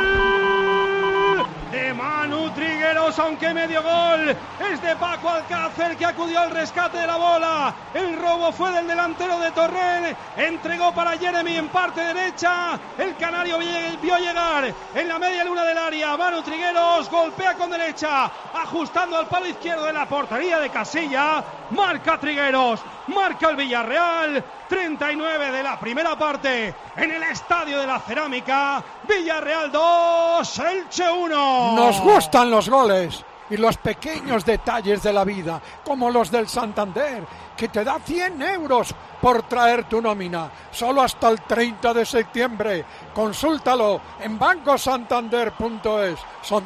S5: de Manu Trigueros! Aunque medio gol es de Paco Alcácer, que acudió al rescate de la bola. El robo fue del delantero de Torrent. Entregó para Jeremy en parte derecha. El canario vio llegar en la media luna del área. Manu Trigueros golpea con derecha, ajustando al palo izquierdo de la portería de Casilla. Marca Trigueros, marca el Villarreal. treinta y nueve de la primera parte en el Estadio de la Cerámica. Villarreal dos, Elche uno.
S4: Nos gustan los goles y los pequeños detalles de la vida, como los del Santander, que te da cien euros por traer tu nómina, solo hasta el treinta de septiembre. Consúltalo en banco santander punto es.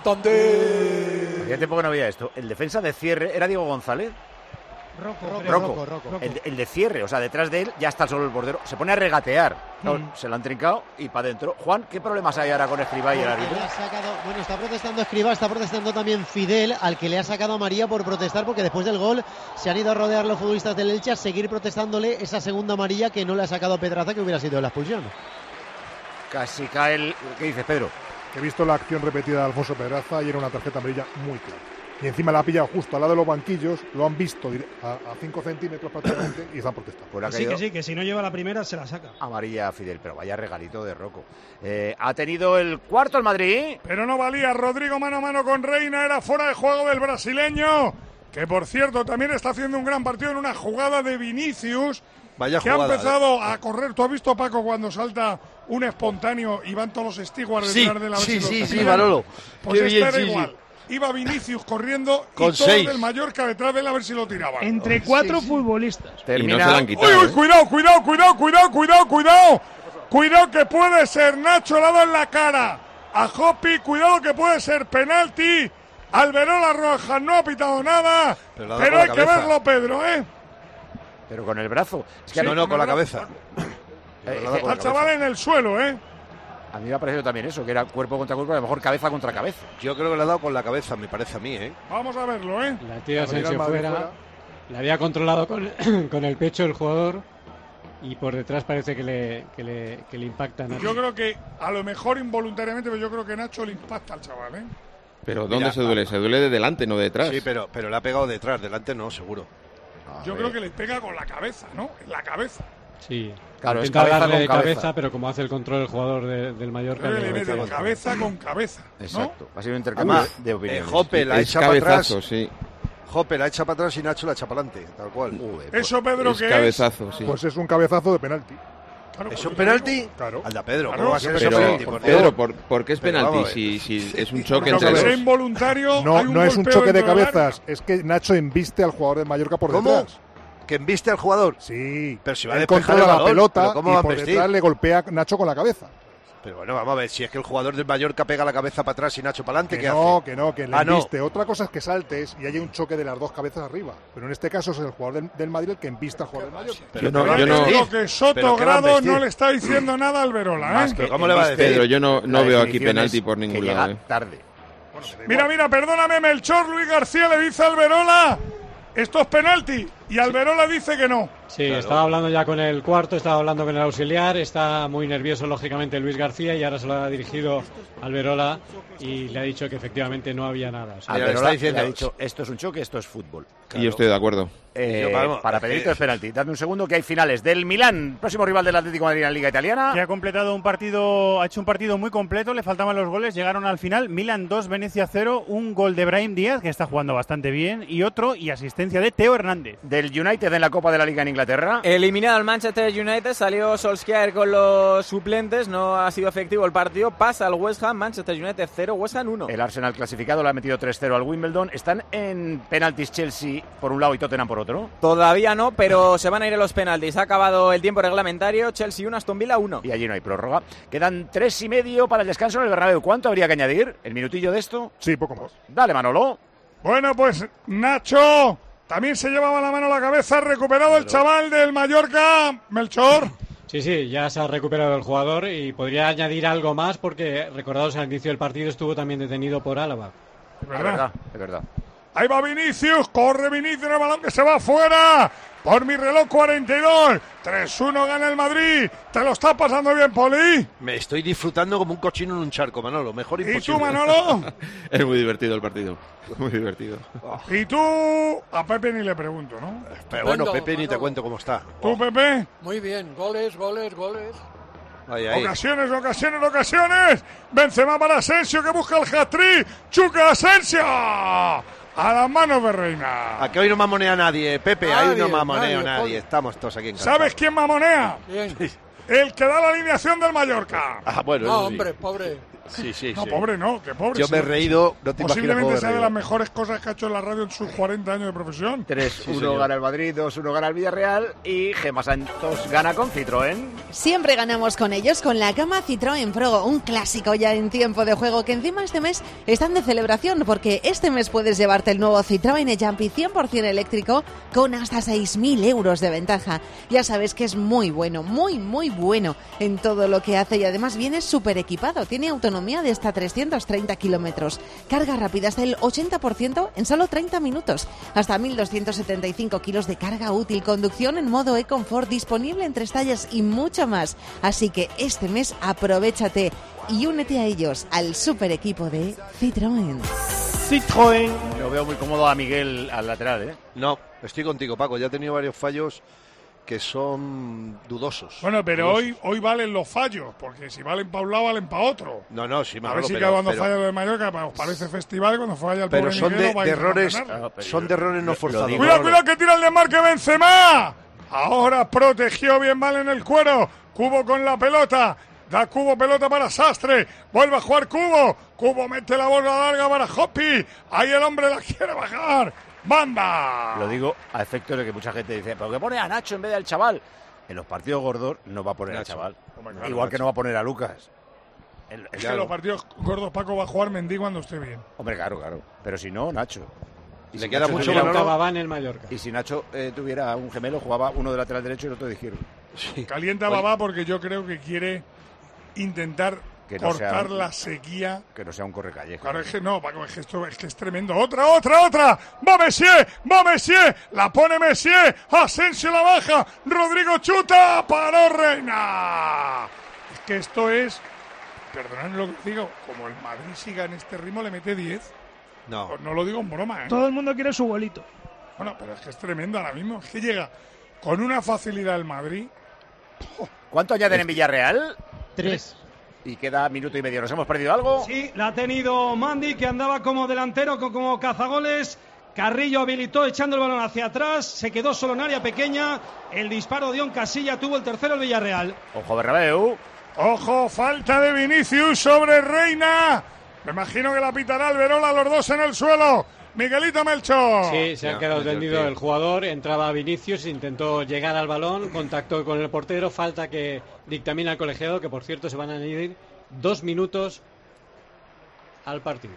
S4: Santander.
S1: Hacía tiempo que no había esto. El defensa de cierre era Diego González.
S5: Rocco,
S1: Rocco.
S6: Rocco, Rocco.
S1: El, de- el de cierre, o sea, detrás de él ya está solo el bordero. Se pone a regatear. No,
S5: Mm.
S1: Se lo han trincado y para adentro. Juan, ¿qué problemas hay ahora con Escribá y el
S6: Porque
S1: árbitro?
S6: le ha sacado- bueno, está protestando Escribá, está protestando también Fidel, al que le ha sacado a María por protestar, porque después del gol se han ido a rodear los futbolistas del Elche a seguir protestándole esa segunda amarilla que no le ha sacado a Pedraza, que hubiera sido la expulsión.
S1: Casi cae el... ¿Qué dices, Pedro?
S19: He visto la acción repetida de Alfonso Pedraza y era una tarjeta amarilla muy clara. Y encima la ha pillado justo al lado de los banquillos, lo han visto dire- a cinco centímetros prácticamente y están protestando.
S1: Pues le ha
S5: Que sí,
S1: caído
S5: que sí, que si no lleva la primera se la saca.
S1: amarilla a Fidel, pero vaya regalito de Rocco. Eh, ha tenido el cuarto el Madrid.
S2: Pero no valía. Rodrigo mano a mano con Reina. Era fuera de juego del brasileño. Que por cierto también está haciendo un gran partido en una jugada de Vinicius.
S8: Vaya
S2: que
S8: jugada,
S2: ha empezado a correr. ¿Tú has visto, Paco, cuando salta un espontáneo y van todos los stewards
S8: Sí,
S2: detrás de la
S8: sí,
S2: ver si
S8: sí,
S2: lo
S8: sí,
S2: pillan?
S8: Manolo.
S2: Pues
S8: Qué
S2: este
S8: bien,
S2: era
S8: sí, sí.
S2: igual. Iba Vinicius corriendo
S8: Con
S2: y todos
S8: seis.
S2: del Mallorca detrás de él a ver si lo tiraban.
S16: Entre cuatro futbolistas.
S7: Y no se la han quitado.
S2: Uy, uy,
S7: ¿eh?
S2: cuidado, cuidado, cuidado, cuidado, cuidado, cuidado. Cuidado que puede ser Nacho le ha dado en la cara a Hopi. Cuidado que puede ser penalti. Alberola Rojas no ha pitado nada.
S8: Pero le
S2: Pero,
S8: ha dado con la
S2: hay que
S8: cabeza.
S2: verlo, Pedro, ¿eh?
S1: Pero con el brazo. Es que
S8: no, no, con la cabeza.
S1: Eh,
S8: Le ha dado
S1: eh,
S8: con la
S2: Al chaval en el suelo, ¿eh?
S1: A mí me ha parecido también eso, que era cuerpo contra cuerpo, a lo mejor cabeza contra cabeza.
S8: Yo creo que le ha dado con la cabeza, me parece a mí, ¿eh?
S2: Vamos a verlo, ¿eh?
S3: La tía Asensio fuera, fuera, le había controlado con, con el pecho el jugador y por detrás parece que le, que le, que le impacta. Nacho.
S2: Yo creo que a lo mejor involuntariamente, pero yo creo que Nacho le impacta al chaval, ¿eh?
S7: Pero ¿dónde Mira, se duele? Se duele de delante, no de detrás.
S8: Sí, pero, pero le ha pegado detrás, delante no, seguro.
S2: A yo ver. creo que le pega con la cabeza, ¿no? En la cabeza.
S3: Sí.
S1: Claro,
S3: intenta
S1: es cabeza
S3: darle
S1: con
S3: de
S1: cabeza.
S3: cabeza, pero como hace el control el jugador de, del Mallorca...
S2: Le le mete cabeza con cabeza, ¿no?
S1: Exacto. Ha sido un intercambio
S8: Además,
S1: de opiniones.
S8: Eh, Jope la
S7: es
S8: echa para atrás.
S7: Sí.
S8: Jope la echa para atrás y Nacho la echa para adelante, tal cual.
S2: Uy, pues, ¿eso, Pedro,
S7: es
S2: qué
S7: cabezazo,
S2: es?
S7: Sí.
S19: Pues es un cabezazo de penalti.
S2: Claro,
S8: ¿Es un penalti?
S19: Claro.
S8: Anda, Pedro,
S2: claro,
S8: ¿cómo va a ser
S7: pero,
S8: eso penalti?
S7: Por Pedro, ¿por, ¿por qué es
S8: pero
S7: penalti? Si, si es un choque
S2: porque
S7: entre
S2: sea
S7: dos.
S2: involuntario,
S19: No,
S2: hay un
S19: no es un
S2: golpeo
S19: choque de
S2: dentro del
S19: cabezas,
S2: área.
S19: es que Nacho embiste al jugador de Mallorca por
S8: ¿Cómo?
S19: detrás.
S8: ¿Que embiste al jugador?
S19: Sí.
S8: Pero si va a
S19: Él
S8: despejar
S19: controla
S8: el
S19: la
S8: balón,
S19: pelota
S8: ¿pero cómo
S19: y
S8: va a
S19: por
S8: embestir?
S19: detrás le golpea Nacho con la cabeza.
S8: Pero bueno, vamos a ver, si es que el jugador del Mallorca pega la cabeza para atrás y Nacho para adelante,
S19: Que
S8: ¿qué
S19: no,
S8: hace?
S19: que no, que le
S8: Ah, no.
S19: embiste. Otra cosa es que saltes y haya un choque de las dos cabezas arriba. Pero en este caso es el jugador del, del Madrid el que embiste al jugador del Mallorca.
S8: Pero
S7: Yo no-
S2: Pero
S7: yo no-
S2: digo que Soto
S8: ¿Pero qué va a
S2: Grado
S8: vestir?
S2: no le está diciendo nada al Verola,
S1: Más
S2: ¿eh?
S1: que
S8: ¿Cómo le va a decir?
S7: Pedro, yo no, no
S1: La
S7: veo aquí
S1: definición
S7: penalti
S1: es
S7: por
S1: que
S7: ningún
S1: llega
S7: lado. ¿eh?
S1: tarde.
S2: Mira, mira, perdóname, Melchor, Luis García le dice al Verola, esto es penalti, y Alberola dice que no.
S3: Sí,
S8: Claro.
S3: estaba hablando ya con el cuarto, estaba hablando con el auxiliar, está muy nervioso lógicamente Luis García y ahora se lo ha dirigido al Verola y le ha dicho que efectivamente no había nada. O sea,
S8: Mira,
S1: Alberola
S8: está diciendo-
S1: le ha dicho, esto es un choque, esto es fútbol.
S7: Y yo estoy de acuerdo.
S1: Eh,
S8: Yo, vamos,
S1: para
S8: es que-
S1: Pedrito es penalti. Dame un segundo que hay finales del Milán, próximo rival del Atlético de Madrid en la Liga Italiana.
S9: Que ha completado un partido, ha hecho un partido muy completo, le faltaban los goles, llegaron al final, Milan dos, Venecia cero, un gol de Brahim Díaz, que está jugando bastante bien, y otro, y asistencia de Teo Hernández.
S1: Del United en la Copa de la Liga en Inglaterra.
S14: Eliminado al Manchester United, salió Solskjaer con los suplentes, no ha sido efectivo el partido, pasa al West Ham, Manchester United cero, West Ham uno.
S1: El Arsenal clasificado le ha metido tres cero al Wimbledon. Están en penaltis Chelsea por un lado y Tottenham por otro.
S14: Todavía no, pero se van a ir a los penaltis. Ha acabado el tiempo reglamentario, Chelsea uno, Aston Villa uno.
S1: Y allí no hay prórroga. Quedan tres y medio para el descanso en el Bernabéu. ¿Cuánto habría que añadir? ¿El minutillo de esto?
S19: Sí, poco más.
S1: Dale, Manolo.
S2: Bueno, pues Nacho también se llevaba la mano a la cabeza, recuperado el chaval del Mallorca, Melchor.
S3: Sí, sí, ya se ha recuperado el jugador y podría añadir algo más porque, recordados al inicio del partido, estuvo también detenido por Álava.
S2: Es
S1: Es
S2: verdad.
S1: verdad, es verdad.
S2: Ahí va Vinicius, corre Vinicius, el balón que se va afuera. Por mi reloj cuarenta y dos. tres uno gana el Madrid. ¿Te lo estás pasando bien, Poli?
S8: Me estoy disfrutando como un cochino en un charco, Manolo. Mejor
S2: ¿Y
S8: imposible.
S2: tú, Manolo?
S7: Es muy divertido el partido. Muy divertido.
S2: ¿Y tú? A Pepe ni le pregunto, ¿no?
S8: Pero bueno,
S4: Estupendo,
S8: Pepe, ni te
S4: Manolo.
S8: cuento cómo está.
S2: ¿Tú, Pepe?
S4: Muy bien, goles, goles, goles.
S8: Ahí, ahí.
S2: Ocasiones, ocasiones, ocasiones. Benzema para Asensio que busca el hat-trick. Chuca Asensio. A las manos de Reina.
S8: A que hoy no mamonea nadie, Pepe.
S4: Nadie,
S8: Ahí no mamoneo
S4: nadie,
S8: nadie.
S4: Poli.
S8: Estamos todos aquí en casa.
S2: ¿Sabes quién mamonea?
S4: Bien.
S2: El que da la alineación del Mallorca.
S8: Ah, bueno,
S4: No,
S8: eso sí.
S4: hombre, pobre.
S8: Sí, sí,
S2: No,
S8: sí.
S2: pobre no, que pobre.
S8: Yo
S2: sí.
S8: me he reído, no te imaginas
S2: Posiblemente
S8: cómo me he
S2: sea de
S8: reído.
S2: las mejores cosas que ha hecho en la radio en sus cuarenta años de profesión.
S1: tres uno
S8: señor.
S1: gana el Madrid, dos uno gana el Villarreal y Gemma Santos gana con Citroën.
S15: Siempre ganamos con ellos con la gama Citroën Pro, un clásico ya en tiempo de juego que encima este mes están de celebración porque este mes puedes llevarte el nuevo Citroën e-Jumpy cien por ciento eléctrico con hasta seis mil euros de ventaja. Ya sabes que es muy bueno, muy muy bueno en todo lo que hace y además viene súper equipado, tiene autonomía de hasta trescientos treinta kilómetros, carga rápida hasta el ochenta por ciento en solo treinta minutos, hasta mil doscientos setenta y cinco kilos de carga útil, conducción en modo e-confort disponible en tres tallas y mucho más. Así que este mes aprovéchate y únete a ellos, al super equipo de Citroën.
S9: Citroën.
S1: Lo veo muy cómodo a Miguel al lateral, ¿eh?
S8: No, estoy contigo, Paco. Ya he tenido varios fallos que son dudosos.
S2: Bueno, pero
S8: Dudosos.
S2: hoy, hoy valen los fallos, porque si valen para un lado, valen para otro.
S8: No, no, sí,
S2: A
S8: Manolo,
S2: ver si
S8: pero,
S2: que cuando
S8: pero-
S2: falla lo de Mallorca, os parece festival, cuando falla el
S8: pero
S2: pobre
S8: son de,
S2: Miguel, vais
S8: de
S2: a
S8: errores,
S2: ganar.
S8: son de errores no forzados.
S1: digo-
S2: Cuidado, cuidado, que tira el desmarque Benzema. Ahora protegió bien mal en el cuero. Cubo con la pelota. Da Cubo pelota para Sastre. Vuelve a jugar Cubo. Cubo mete la bola larga para Hopi. Ahí el hombre la quiere bajar. ¡Banda!
S1: Lo digo a efectos de que mucha gente dice, ¿pero qué pone a Nacho en vez del chaval? En los partidos gordos no va a poner
S8: Nacho.
S1: al chaval.
S2: Hombre, claro,
S1: Igual que
S2: Nacho.
S1: no va a poner a Lucas. El-
S2: Es
S1: el-
S2: que los partidos gordos Paco va a jugar Mendy cuando esté bien.
S1: Hombre, claro, claro. Pero si no, Nacho. Y
S8: Le
S1: si
S8: queda
S1: Nacho
S8: mucho,
S1: tuviera-
S8: Manolo.
S3: Babá en el Mallorca.
S1: Y si Nacho eh, tuviera un gemelo, jugaba uno de lateral derecho y el otro de izquierdo.
S8: Sí.
S2: Calienta
S8: Oye,
S2: Babá porque yo creo que quiere intentar
S1: que no
S2: cortar
S1: sea,
S2: la sequía.
S1: Que no sea un correcallejo.
S2: Claro, es que no, Paco, es que esto es que es tremendo. Otra, otra, otra. Va Messier, va Messier. La pone Messier. Asensio la baja. Rodrigo chuta. Paró Reina. Es que esto es, perdonad lo que digo, como el Madrid siga en este ritmo, le mete diez.
S8: No.
S2: Pues no lo digo en broma, ¿eh?
S16: Todo el mundo quiere su bolito.
S2: Bueno, pero es que es tremendo ahora mismo. Es que llega con una facilidad el Madrid.
S1: ¿Cuánto añaden en Villarreal?
S6: Tres.
S1: Y queda minuto y medio. ¿Nos hemos perdido algo?
S5: Sí, la ha tenido Mandi, que andaba como delantero, como cazagoles. Carrillo habilitó echando el balón hacia atrás. Se quedó solo en área pequeña. El disparo de Oncasilla tuvo el tercero el Villarreal.
S1: Ojo, Bernabéu.
S2: Ojo, falta de Vinicius sobre Reina. Me imagino que la pitará Alberola, los dos en el suelo. Miguelito Melchor.
S3: Sí, se ha quedado tendido el jugador. Entraba Vinicius, intentó llegar al balón, contactó con el portero. Falta que dictamina el colegiado, que por cierto se van a añadir dos minutos al partido.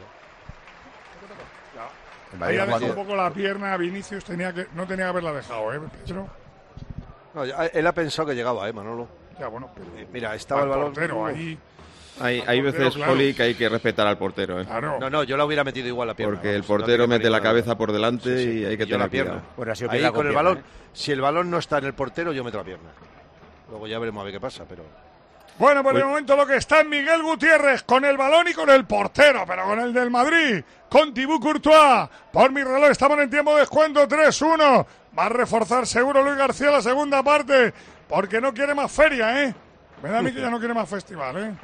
S2: Ahí ha dejado un poco la pierna. Vinicius tenía que, no tenía que haberla dejado, ¿eh, Pedro?
S8: No, ya, él ha pensado que llegaba, ¿eh, Manolo?
S2: Ya, bueno, pero
S8: mira, estaba el balón.
S2: Portero, ahí.
S7: Hay, hay veces,
S2: claro.
S7: Poli, que hay que respetar al portero, ¿eh?
S2: Claro.
S8: No, no, yo la hubiera metido igual la pierna.
S7: Porque el
S8: vamos,
S7: portero
S8: no
S7: mete la
S8: nada.
S7: cabeza por delante
S8: Sí, sí,
S7: y hay que
S8: yo
S7: tener
S8: la pierna.
S7: cuidado.
S1: Bueno, ha sido
S8: Ahí
S1: pierna
S8: con
S1: con
S8: el
S1: pierna,
S8: balón,
S1: ¿eh?
S8: si el balón no está en el portero, yo meto la pierna. Luego ya veremos a ver qué pasa, pero...
S2: Bueno, por el momento lo que está en Miguel Gutiérrez con el balón y con el portero, pero con el del Madrid, con Thibaut Courtois. Por mi reloj estamos en tiempo de descuento tres uno. Va a reforzar seguro Luis García la segunda parte, porque no quiere más feria, ¿eh? Me da a mí que ya no quiere más festival, ¿eh?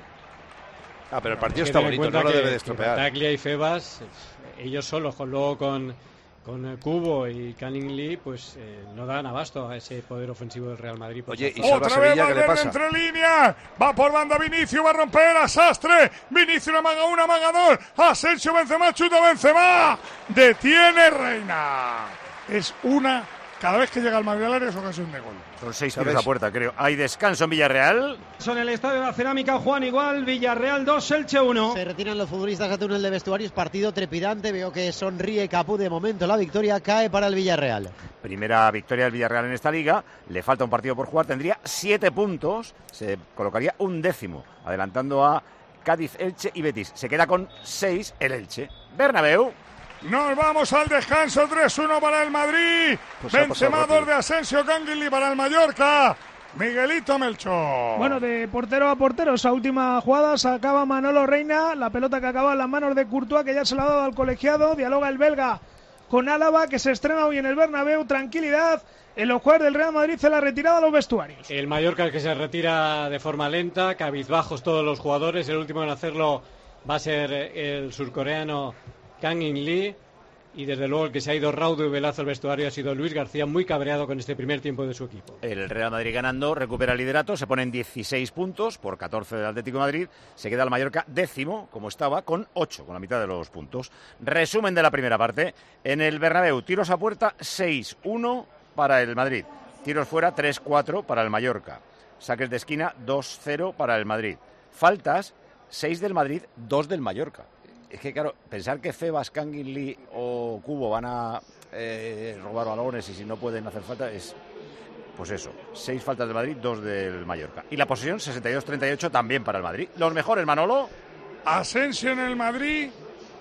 S8: Ah, pero el partido
S3: Hay que
S8: está
S3: tener en
S8: bonito,
S3: cuenta
S8: no lo
S3: que-
S8: debe de
S3: que
S8: estropear.
S3: Bataglia y Febas, ellos solos, con, luego con, con eh, Cubo y Canning Lee, pues eh, no dan abasto a ese poder ofensivo del Real Madrid. Por
S8: Oye,
S3: favor.
S8: ¿y Salva
S2: Otra vez
S8: Sevilla qué le
S2: Valverde
S8: pasa?
S2: entre líneas. Va por banda Vinicius, va a romper a Sastre. Vinicius amaga una, amaga dos. Asensio, Benzema, chuta Benzema. Detiene Reina. Es una, cada vez que llega el Madrid al área es ocasión de gol.
S1: Son seis
S2: ¿Sabes?
S1: tiros a puerta, creo. Hay descanso en Villarreal.
S5: Son el estadio de la Cerámica, Juan igual, Villarreal dos, Elche uno.
S6: Se retiran los futbolistas a túnel de vestuarios, partido trepidante. Veo que sonríe Capú de momento. La victoria cae para el Villarreal.
S1: Primera victoria del Villarreal en esta liga. Le falta un partido por jugar. Tendría siete puntos. Se colocaría un décimo, adelantando a Cádiz, Elche y Betis. Se queda con seis el Elche. Bernabéu.
S2: Nos vamos al descanso, tres uno para el Madrid.
S8: Pues ha pasado
S2: Benzema,
S8: rápido.
S2: dos de Asensio, Canguilí para el Mallorca. Miguelito Melchor.
S16: Bueno, de portero a portero, esa última jugada sacaba Manolo Reina, la pelota que acaba en las manos de Courtois, que ya se la ha dado al colegiado. Dialoga el belga con Álava, que se estrena hoy en el Bernabéu. Tranquilidad en los jugadores del Real Madrid en la retirada a los vestuarios.
S3: El Mallorca, que se retira de forma lenta, cabizbajos todos los jugadores. El último en hacerlo va a ser el surcoreano Kang In Lee. Y desde luego el que se ha ido raudo y velazo al vestuario ha sido Luis García, muy cabreado con este primer tiempo de su equipo.
S1: El Real Madrid ganando, recupera el liderato, se pone en dieciséis puntos por catorce del Atlético de Madrid. Se queda el Mallorca décimo, como estaba, con ocho, con la mitad de los puntos. Resumen de la primera parte. En el Bernabéu, tiros a puerta seis uno para el Madrid. Tiros fuera tres cuatro para el Mallorca. Saques de esquina dos cero para el Madrid. Faltas seis del Madrid, dos del Mallorca. Es que, claro, pensar que Febas, Kangin Lee o Cubo van a eh, robar balones y si no pueden hacer falta es, pues eso, seis faltas del Madrid, dos del Mallorca. Y la posesión, sesenta y dos treinta y ocho también para el Madrid. Los mejores, Manolo.
S2: Asensio en el Madrid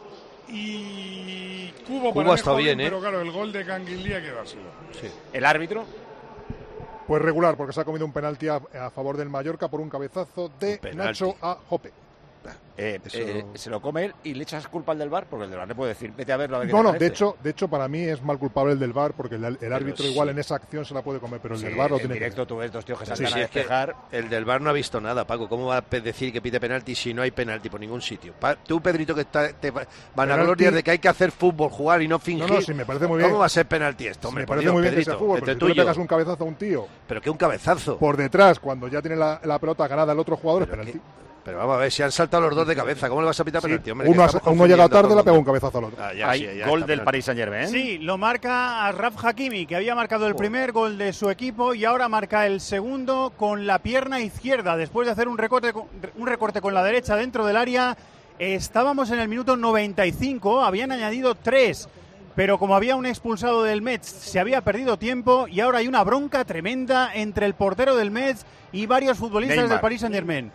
S2: y Cubo,
S8: Cubo
S2: para
S8: ha estado
S2: mí,
S8: bien, ¿eh?
S2: pero claro, el gol de Canguilí hay que dárselo.
S8: Sí.
S1: El árbitro.
S19: Pues regular, porque se ha comido un penalti a, a favor del Mallorca por un cabezazo de Nacho a Jope.
S1: Eh,
S19: Eso-
S1: eh, se lo come él y le echas culpa al del bar, porque el del bar le puede decir, vete a verlo a ver qué
S19: No,
S1: te
S19: no, de
S1: parece.
S19: hecho, de hecho para mí es mal culpable el del V A R, porque el, el árbitro
S8: sí.
S19: igual en esa acción se la puede comer, pero el
S1: Sí,
S19: del V A R lo
S1: en
S19: tiene
S1: directo
S19: que
S1: tú ves dos tíos que
S8: Sí,
S1: saltan
S8: sí,
S1: a
S8: es que
S1: despejar.
S8: el del V A R no ha visto nada, Paco. ¿Cómo va a pe- decir que pite penalti si no hay penalti por ningún sitio? Pa- tú, Pedrito, que está, te va- vanaglorias
S19: Penalti-
S8: de que hay que hacer fútbol, jugar y no fingir.
S19: No, no, sí, me parece muy bien.
S8: ¿Cómo va a ser penalti esto, hombre?
S19: Me
S8: por
S19: parece
S8: Dios,
S19: muy bien que
S8: Pedrito,
S19: sea fútbol,
S8: entre
S19: pero si
S8: tú
S19: tú
S8: y
S19: le pegas
S8: yo.
S19: un cabezazo a un tío
S8: Pero que un cabezazo.
S19: por detrás cuando ya tiene la, la pelota ganada el otro jugador, es penalti.
S8: Pero vamos a ver, si han saltado los dos de cabeza, ¿cómo le vas a pitar
S19: Sí,
S8: penalti? Hombre,
S19: uno,
S8: que
S19: ha-
S8: estamos
S19: uno llega
S8: confundiendo a
S19: tarde,
S8: todo
S19: le
S8: el
S19: pega un
S8: mundo.
S19: cabezazo al otro.
S8: Ah, ya,
S1: Hay
S8: sí, ya
S1: gol
S8: está,
S1: del
S8: penalti.
S1: Paris Saint-Germain.
S9: Sí, lo marca Achraf Hakimi, que había marcado el primer gol de su equipo y ahora marca el segundo con la pierna izquierda. Después de hacer un recorte, con- un recorte con la derecha dentro del área, estábamos en el minuto noventa y cinco, habían añadido tres. Pero como había un expulsado del Metz, se había perdido tiempo y ahora hay una bronca tremenda entre el portero del Metz y varios futbolistas
S1: Neymar.
S9: del Paris Saint-Germain.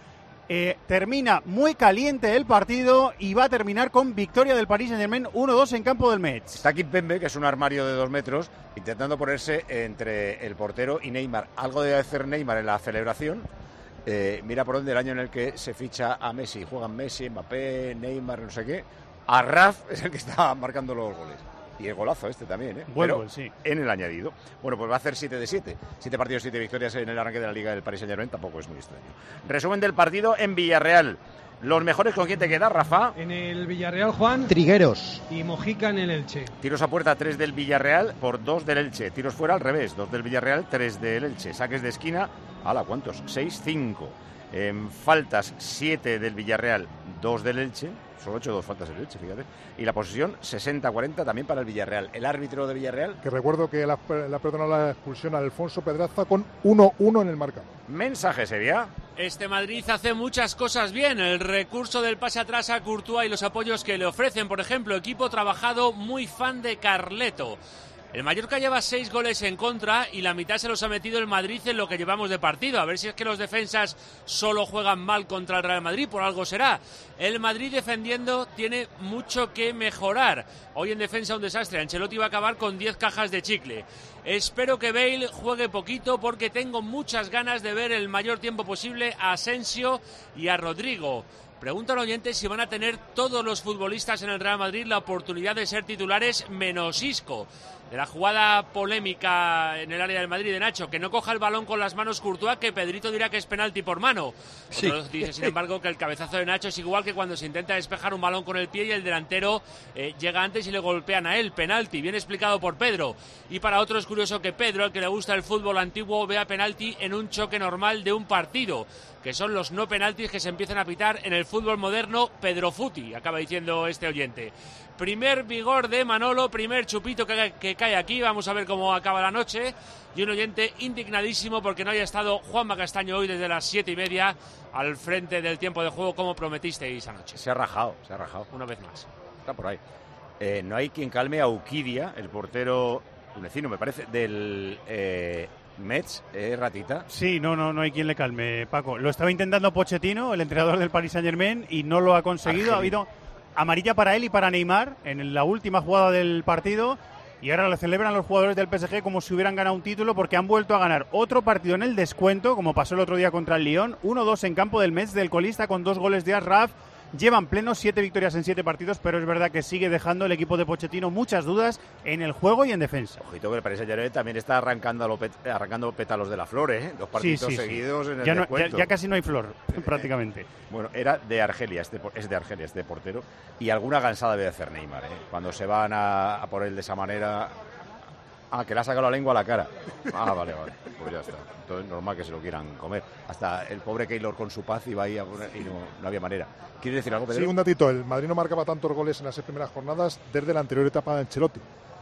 S9: Eh, termina muy caliente el partido y va a terminar con victoria del Paris Saint-Germain uno dos en campo del Metz.
S1: Está Kimpembe, que es un armario de dos metros, intentando ponerse entre el portero y Neymar. Algo debe hacer Neymar en la celebración. Eh, mira por dónde el año en el que se ficha a Messi. Juegan Messi, Mbappé, Neymar, no sé qué. Arraf es el que está marcando los goles. Y el golazo este también, ¿eh?
S9: Buen
S1: Pero
S9: gol, sí.
S1: En el añadido. Bueno, pues va a hacer siete de siete. siete partidos, siete victorias en el arranque de la Liga del Paris Saint-Germain. Tampoco es muy extraño. Resumen del partido en Villarreal. Los mejores, ¿con quién te queda, Rafa?
S5: En el Villarreal, Juan.
S6: Trigueros.
S5: Y Mojica en el Elche.
S1: Tiros a puerta, tres del Villarreal por dos del Elche. Tiros fuera al revés, dos del Villarreal, tres del Elche. Saques de esquina, ¿ala cuántos? seis cinco. En faltas, siete del Villarreal, dos del Elche. Solo hecho dos faltas el Elche, fíjate. Y la posesión, sesenta cuarenta también para el Villarreal. El árbitro de Villarreal.
S19: Que recuerdo que la, la perdonó la expulsión a Alfonso Pedraza con uno uno en el marcador.
S1: Mensaje, Sevilla.
S20: Este Madrid hace muchas cosas bien. El recurso del pase atrás a Courtois y los apoyos que le ofrecen. Por ejemplo, equipo trabajado, muy fan de Carleto. El Mallorca lleva seis goles en contra y la mitad se los ha metido el Madrid en lo que llevamos de partido. A ver si es que los defensas solo juegan mal contra el Real Madrid, por algo será. El Madrid defendiendo tiene mucho que mejorar. Hoy en defensa un desastre. Ancelotti va a acabar con diez cajas de chicle. Espero que Bale juegue poquito porque tengo muchas ganas de ver el mayor tiempo posible a Asensio y a Rodrigo. Pregunta al oyente si van a tener todos los futbolistas en el Real Madrid la oportunidad de ser titulares menos Isco. De la jugada polémica en el área del Madrid de Nacho, que no coja el balón con las manos Courtois, que Pedrito dirá que es penalti por mano.
S8: Sí.
S20: Otro dice, sin embargo, que el cabezazo de Nacho es igual que cuando se intenta despejar un balón con el pie y el delantero eh, llega antes y le golpean a él. Penalti, bien explicado por Pedro. Y para otro es curioso que Pedro, al que le gusta el fútbol antiguo, vea penalti en un choque normal de un partido, que son los no penaltis que se empiezan a pitar en el fútbol moderno. Pedro Futi, acaba diciendo este oyente. Primer vigor de Manolo, primer chupito que, que cae aquí, vamos a ver cómo acaba la noche. Y un oyente indignadísimo porque no haya estado Juanma Castaño hoy desde las siete y media al frente del tiempo de juego como prometisteis anoche.
S1: Se ha rajado, se ha rajado.
S20: Una vez más.
S1: Está por ahí. Eh, no hay quien calme a Uquidia, el portero tunecino, me parece, del eh, Metz, eh, Ratita.
S9: Sí, no, no, no hay quien le calme, Paco. Lo estaba intentando Pochettino, el entrenador del Paris Saint-Germain, y no lo ha conseguido. Argel. Ha habido amarilla para él y para Neymar en la última jugada del partido. Y ahora lo celebran los jugadores del P S G como si hubieran ganado un título porque han vuelto a ganar otro partido en el descuento, como pasó el otro día contra el Lyon. uno dos en campo del Metz, del colista, con dos goles de Ashraf. Llevan plenos siete victorias en siete partidos, pero es verdad que sigue dejando el equipo de Pochettino muchas dudas en el juego y en defensa.
S1: Ojito que el Paris Saint-Germain también está arrancando, lo pet, arrancando pétalos de la flor, ¿eh? Dos partidos sí, sí, seguidos sí. en el
S9: ya, no,
S1: descuento.
S9: ya, ya casi no hay flor, prácticamente.
S1: Bueno, era de Argelia, este, es de Argelia este portero, y alguna gansada debe hacer Neymar, ¿eh? Cuando se van a, a por él de esa manera. Ah, que le ha sacado la lengua a la cara. Ah, vale, vale. Pues ya está. Entonces es normal que se lo quieran comer. Hasta el pobre Keylor con su paz iba ahí a poner, y no, no había manera. ¿Quieres decir algo, Pedro?
S19: Sí, un datito. El Madrid no marcaba tantos goles en las seis primeras jornadas desde la anterior etapa de Ancelotti.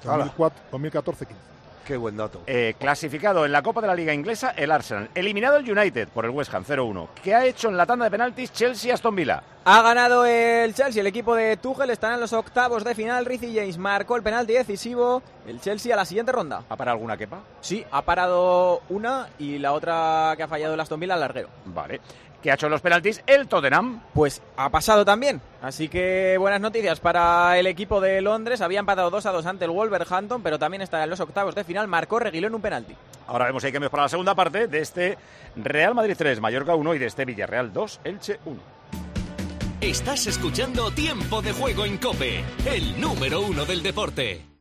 S19: dos mil catorce quince.
S8: Qué buen dato.
S1: Eh, clasificado en la Copa de la Liga Inglesa, el Arsenal. Eliminado el United por el West Ham, cero uno. ¿Qué ha hecho en la tanda de penaltis Chelsea-Aston Villa?
S14: Ha ganado el Chelsea, el equipo de Tuchel está en los octavos de final. Rizzy James marcó el penalti decisivo. El Chelsea a la siguiente ronda.
S1: ¿Ha parado alguna quepa?
S14: Sí, ha parado una y la otra que ha fallado el Aston Villa al larguero.
S1: Vale. ¿Qué ha hecho los penaltis el Tottenham?
S14: Pues ha pasado también. Así que buenas noticias para el equipo de Londres. Había empatado dos a dos ante el Wolverhampton, pero también está en los octavos de final. Marcó Reguilón un penalti.
S1: Ahora vemos si hay cambios para la segunda parte de este Real Madrid tres, Mallorca uno y de este Villarreal dos, Elche uno.
S17: Estás escuchando Tiempo de Juego en COPE, el número uno del deporte.